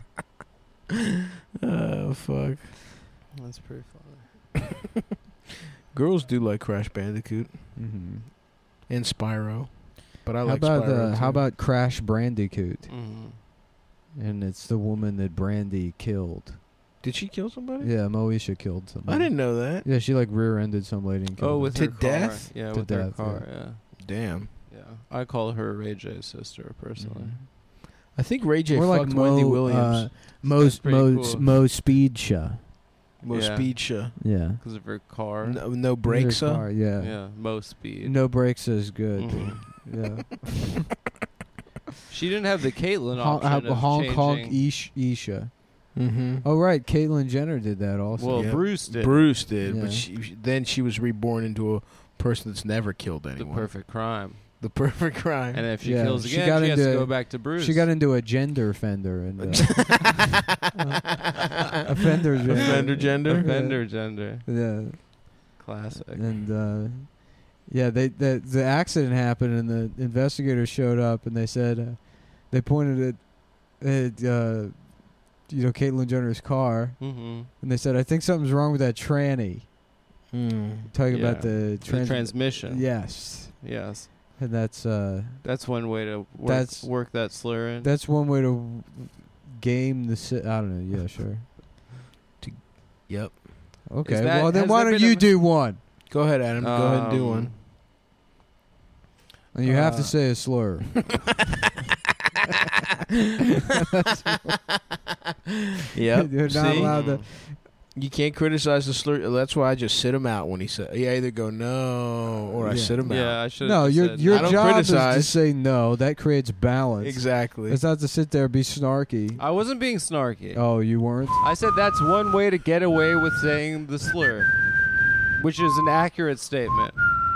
Oh fuck. That's pretty funny. Girls do like Crash Bandicoot Mhm. and Spyro, but I How like about Spyro uh, how too. about Crash Bandicoot? Mm-hmm. And it's the woman that Brandy killed. Did she kill somebody? Yeah, Moesha killed somebody. I didn't know that. Yeah, she like rear-ended some lady and killed Oh, her. with To her car. death? Yeah, To with her death, car. Yeah. Damn. yeah, I call her Ray J's sister personally. Mhm. I think Ray J Or like fucked Mo, Wendy Williams. Uh, Mo, That's pretty Mo, cool. Mo Speedsha. Mo yeah. Speedsha. Yeah. Because of her car. No, no brakes. Her uh? car, yeah. Yeah, Mo Speed. No brakes is good. Mhm. Yeah. She didn't have the Caitlyn honk, option of honk, honk, changing. Ish, Isha. Mm-hmm. Oh right, Caitlyn Jenner did that also. Well, Yeah. Bruce did. Bruce did, Yeah. but she, then she was reborn into a person that's never killed The anyone. perfect crime. The perfect crime. And if she Yeah, kills she again, got she, has to into- go back to Bruce. She got into a gender fender and uh, offender gender. Offender gender? Offender gender. Yeah, Classic. and uh, yeah, they the the accident happened and the investigators showed up and they said uh, they pointed at, at uh, you know Caitlyn Jenner's car Mm-hmm. and they said I think something's wrong with that tranny. Mm. Talking Yeah. about the, The trans- transmission. Yes, Yes. and that's uh, That's one way to work, That's- work that slur in. that's one way to game the. Si- I don't know. Yeah, sure. Yep. Okay. that- well, then has why there don't been you a- do one? Go ahead, Adam. Go ahead and do Um, one. And you have to Uh, say a slur. Yep. You're not See? allowed to. You can't criticize the slur. That's why I just sit him out when he said. You either go no or I Yeah. sit him Yeah, out. I should. No, your said your I don't job is to criticize. say no. That creates balance. Exactly. It's not to sit there and be snarky. I wasn't being snarky. Oh, you weren't? I said that's one way to get away with saying the slur, which is an accurate statement.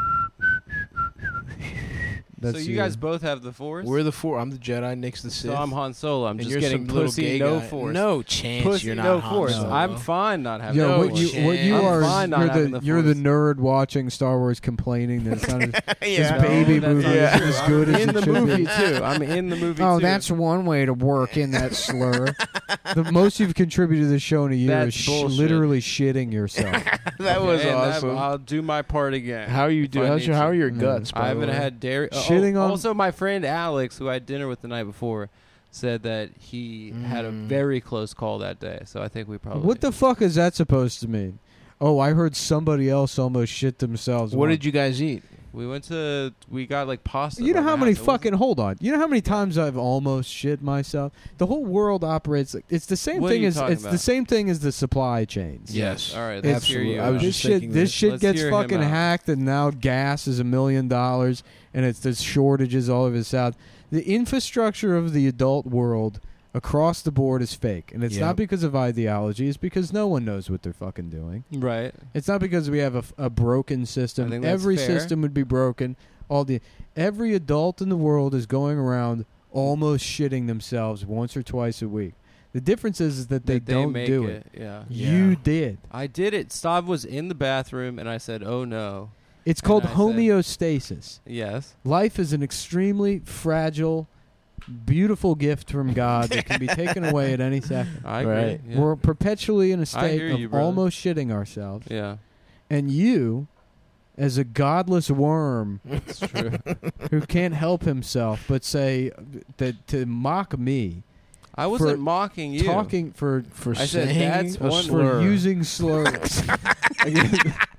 That's so you guys both have the Force. We're the four. I'm the Jedi. Nick's the Sith. so I'm Han Solo. I'm and just you're getting some little pussy, gay no guy. Force. No chance pussy, you're not no Han Force. Solo. I'm fine not having. Yo, No what you what you chance. are? I'm is fine not you're having the the you're the Force. nerd watching Star Wars complaining that it's not as, yeah. this baby No, that's movie not is true. as I'm good as in it the should movie be. too. I'm in the movie Oh, too. that's one way to work in that slur. The most you've contributed to the show in a year That's is sh- bullshit. literally shitting yourself. That was Okay, and that- awesome. I'll do my part again. How are you if do? I How's need your, how to. are your Yeah. guts? by I the haven't way? had dairy. oh, Shitting oh, on- Also, my friend Alex, who I had dinner with the night before, said that he had a Mm. very close call that day. So I think we probably. What the fuck is that supposed to mean? Oh, I heard somebody else almost shit themselves. What did you guys eat? We went to. We got like pasta. You know from how the many house. It wasn't- fucking hold on? You know how many times I've almost shit myself? The whole world operates like it's the same What are thing you as talking it's the about? same thing as the supply chains. Yes. All right. It's- Let's hear you. I was out. This just shit, thinking this this. shit Let's gets hear him fucking out. hacked, and now gas is a million dollars, and it's there's shortages all over the South. The infrastructure of the adult world across the board is fake, and it's Yep. not because of ideology. It's because no one knows what they're fucking doing. Right. It's not because we have a, f- a broken I system. think that's Every fair. system would be broken. All the every adult in the world is going around almost shitting themselves once or twice a week. The difference is, is that they That don't make do it. it. Yeah. You Yeah. did. I did it. Stav was in the bathroom, and I said, "Oh no." It's called I said- homeostasis. Yes. Life is an extremely fragile, beautiful gift from God that can be taken away at any second. I agree. Right. Yeah. We're perpetually in a state hear of you, brother. almost shitting ourselves. yeah. And you, as a godless worm It's true. who can't help himself but say that to mock me, I wasn't For mocking you. talking for For I said saying that's a one slur. for using slurs.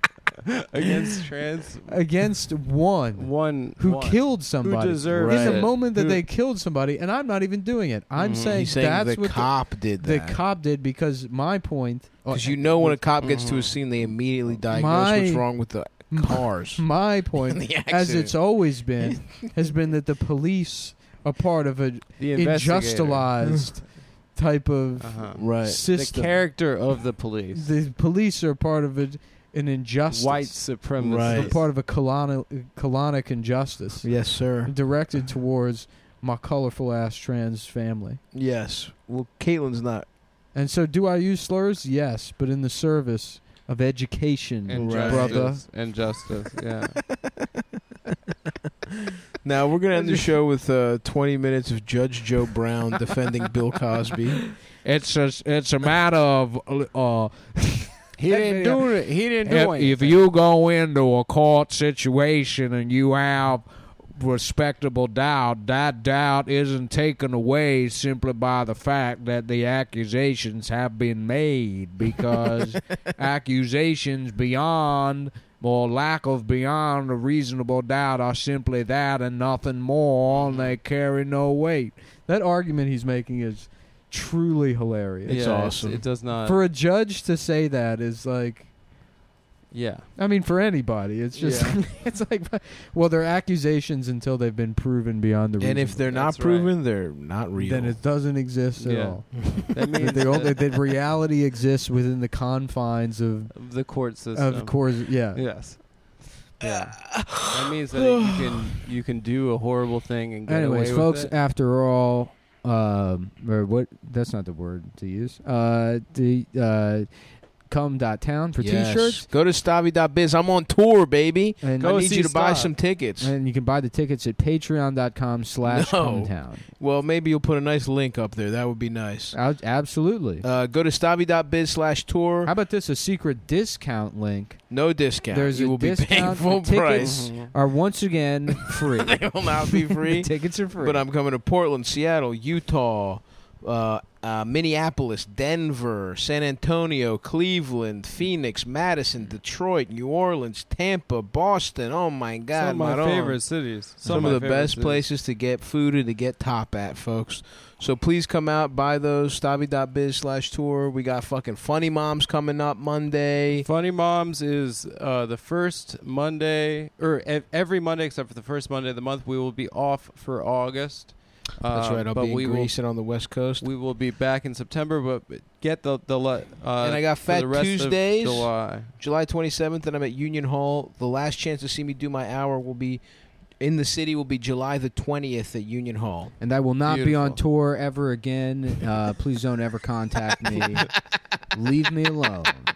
against trans against one one who one. killed somebody. Who deserves Right. In the it. moment that Who- they killed somebody, and I'm not even doing it. I'm Mhm. saying He's saying that's the what cop did the, the that. cop did because my point. Because you know when a cop gets to a Mhm. scene, they immediately diagnose My- what's wrong with the cars. My and point, the as accident. it's always been, has been that the police are part of a the investigator. industrialized type of Uh-huh. Right. The system. character of the police. The police are part of a, an injustice. White supremacy. Right. They're part of a colonic, colonic injustice Yes, sir. directed towards my colorful ass trans family. Yes. Well, Caitlin's not. And so, do I use slurs? Yes, but in the service of education, And Right. brother. justice. And justice. Yeah. Now, we're going to end the show with uh, twenty minutes of Judge Joe Brown defending Bill Cosby. It's a, it's a matter of uh, He didn't do it. He didn't do if, it. if you go into a court situation and you have respectable doubt, that doubt isn't taken away simply by the fact that the accusations have been made, because accusations beyond or lack of beyond a reasonable doubt are simply that and nothing more, and they carry no weight. That argument he's making is truly hilarious. It's Yeah, awesome. It does not. For a judge to say that is like, yeah. I mean, for anybody, it's just, Yeah. it's like, well, they're accusations until they've been proven beyond the reason. And if they're not That's right. proven, they're not real. then it doesn't exist at Yeah. all. That means the only that that reality exists within the confines of the court system. of course. Yeah. Yes. Yeah. That means that you can you can do a horrible thing and get Anyways, away folks, with it. after all, um, or what? That's not the word to use. Uh, the uh, come dot town for Yes. t-shirts, Go to Stavi dot biz. I'm on tour, baby. and Go I need see you to buy Stav. some tickets. and you can buy the tickets at patreon dot com slash No. come town. Well, maybe you'll put a nice link up there. That would be nice. Ab- Absolutely. Uh, go to Stavi dot biz slash tour. How about this? A secret discount link. No discount. There's you a will be paying discount. full The tickets price. are once again free. They will not be free. The tickets are free. But I'm coming to Portland, Seattle, Utah, uh, uh, Minneapolis, Denver, San Antonio, Cleveland, Phoenix, Madison, Detroit, New Orleans, Tampa, Boston. Oh my God, Some of my Maron. favorite cities. Some, my of the favorite best cities. places to get food and to get top at, folks. So please come out, buy those, stavi dot biz slash tour. We got fucking Funny Moms coming up Monday. Funny Moms is uh, the first Monday, or ev- every Monday except for the first Monday of the month. We will be off for August. That's Uh, right, I'll but be we in will Greece and on the West Coast. we will be back in September. But get the the le- uh, And I got for Fat the rest Tuesdays. Of July. July twenty-seventh, and I'm at Union Hall. The last chance to see me do my hour will be in the city. Will be July the twentieth at Union Hall. and I will not be on Beautiful. tour ever again. Uh, please don't ever contact me. Leave me alone.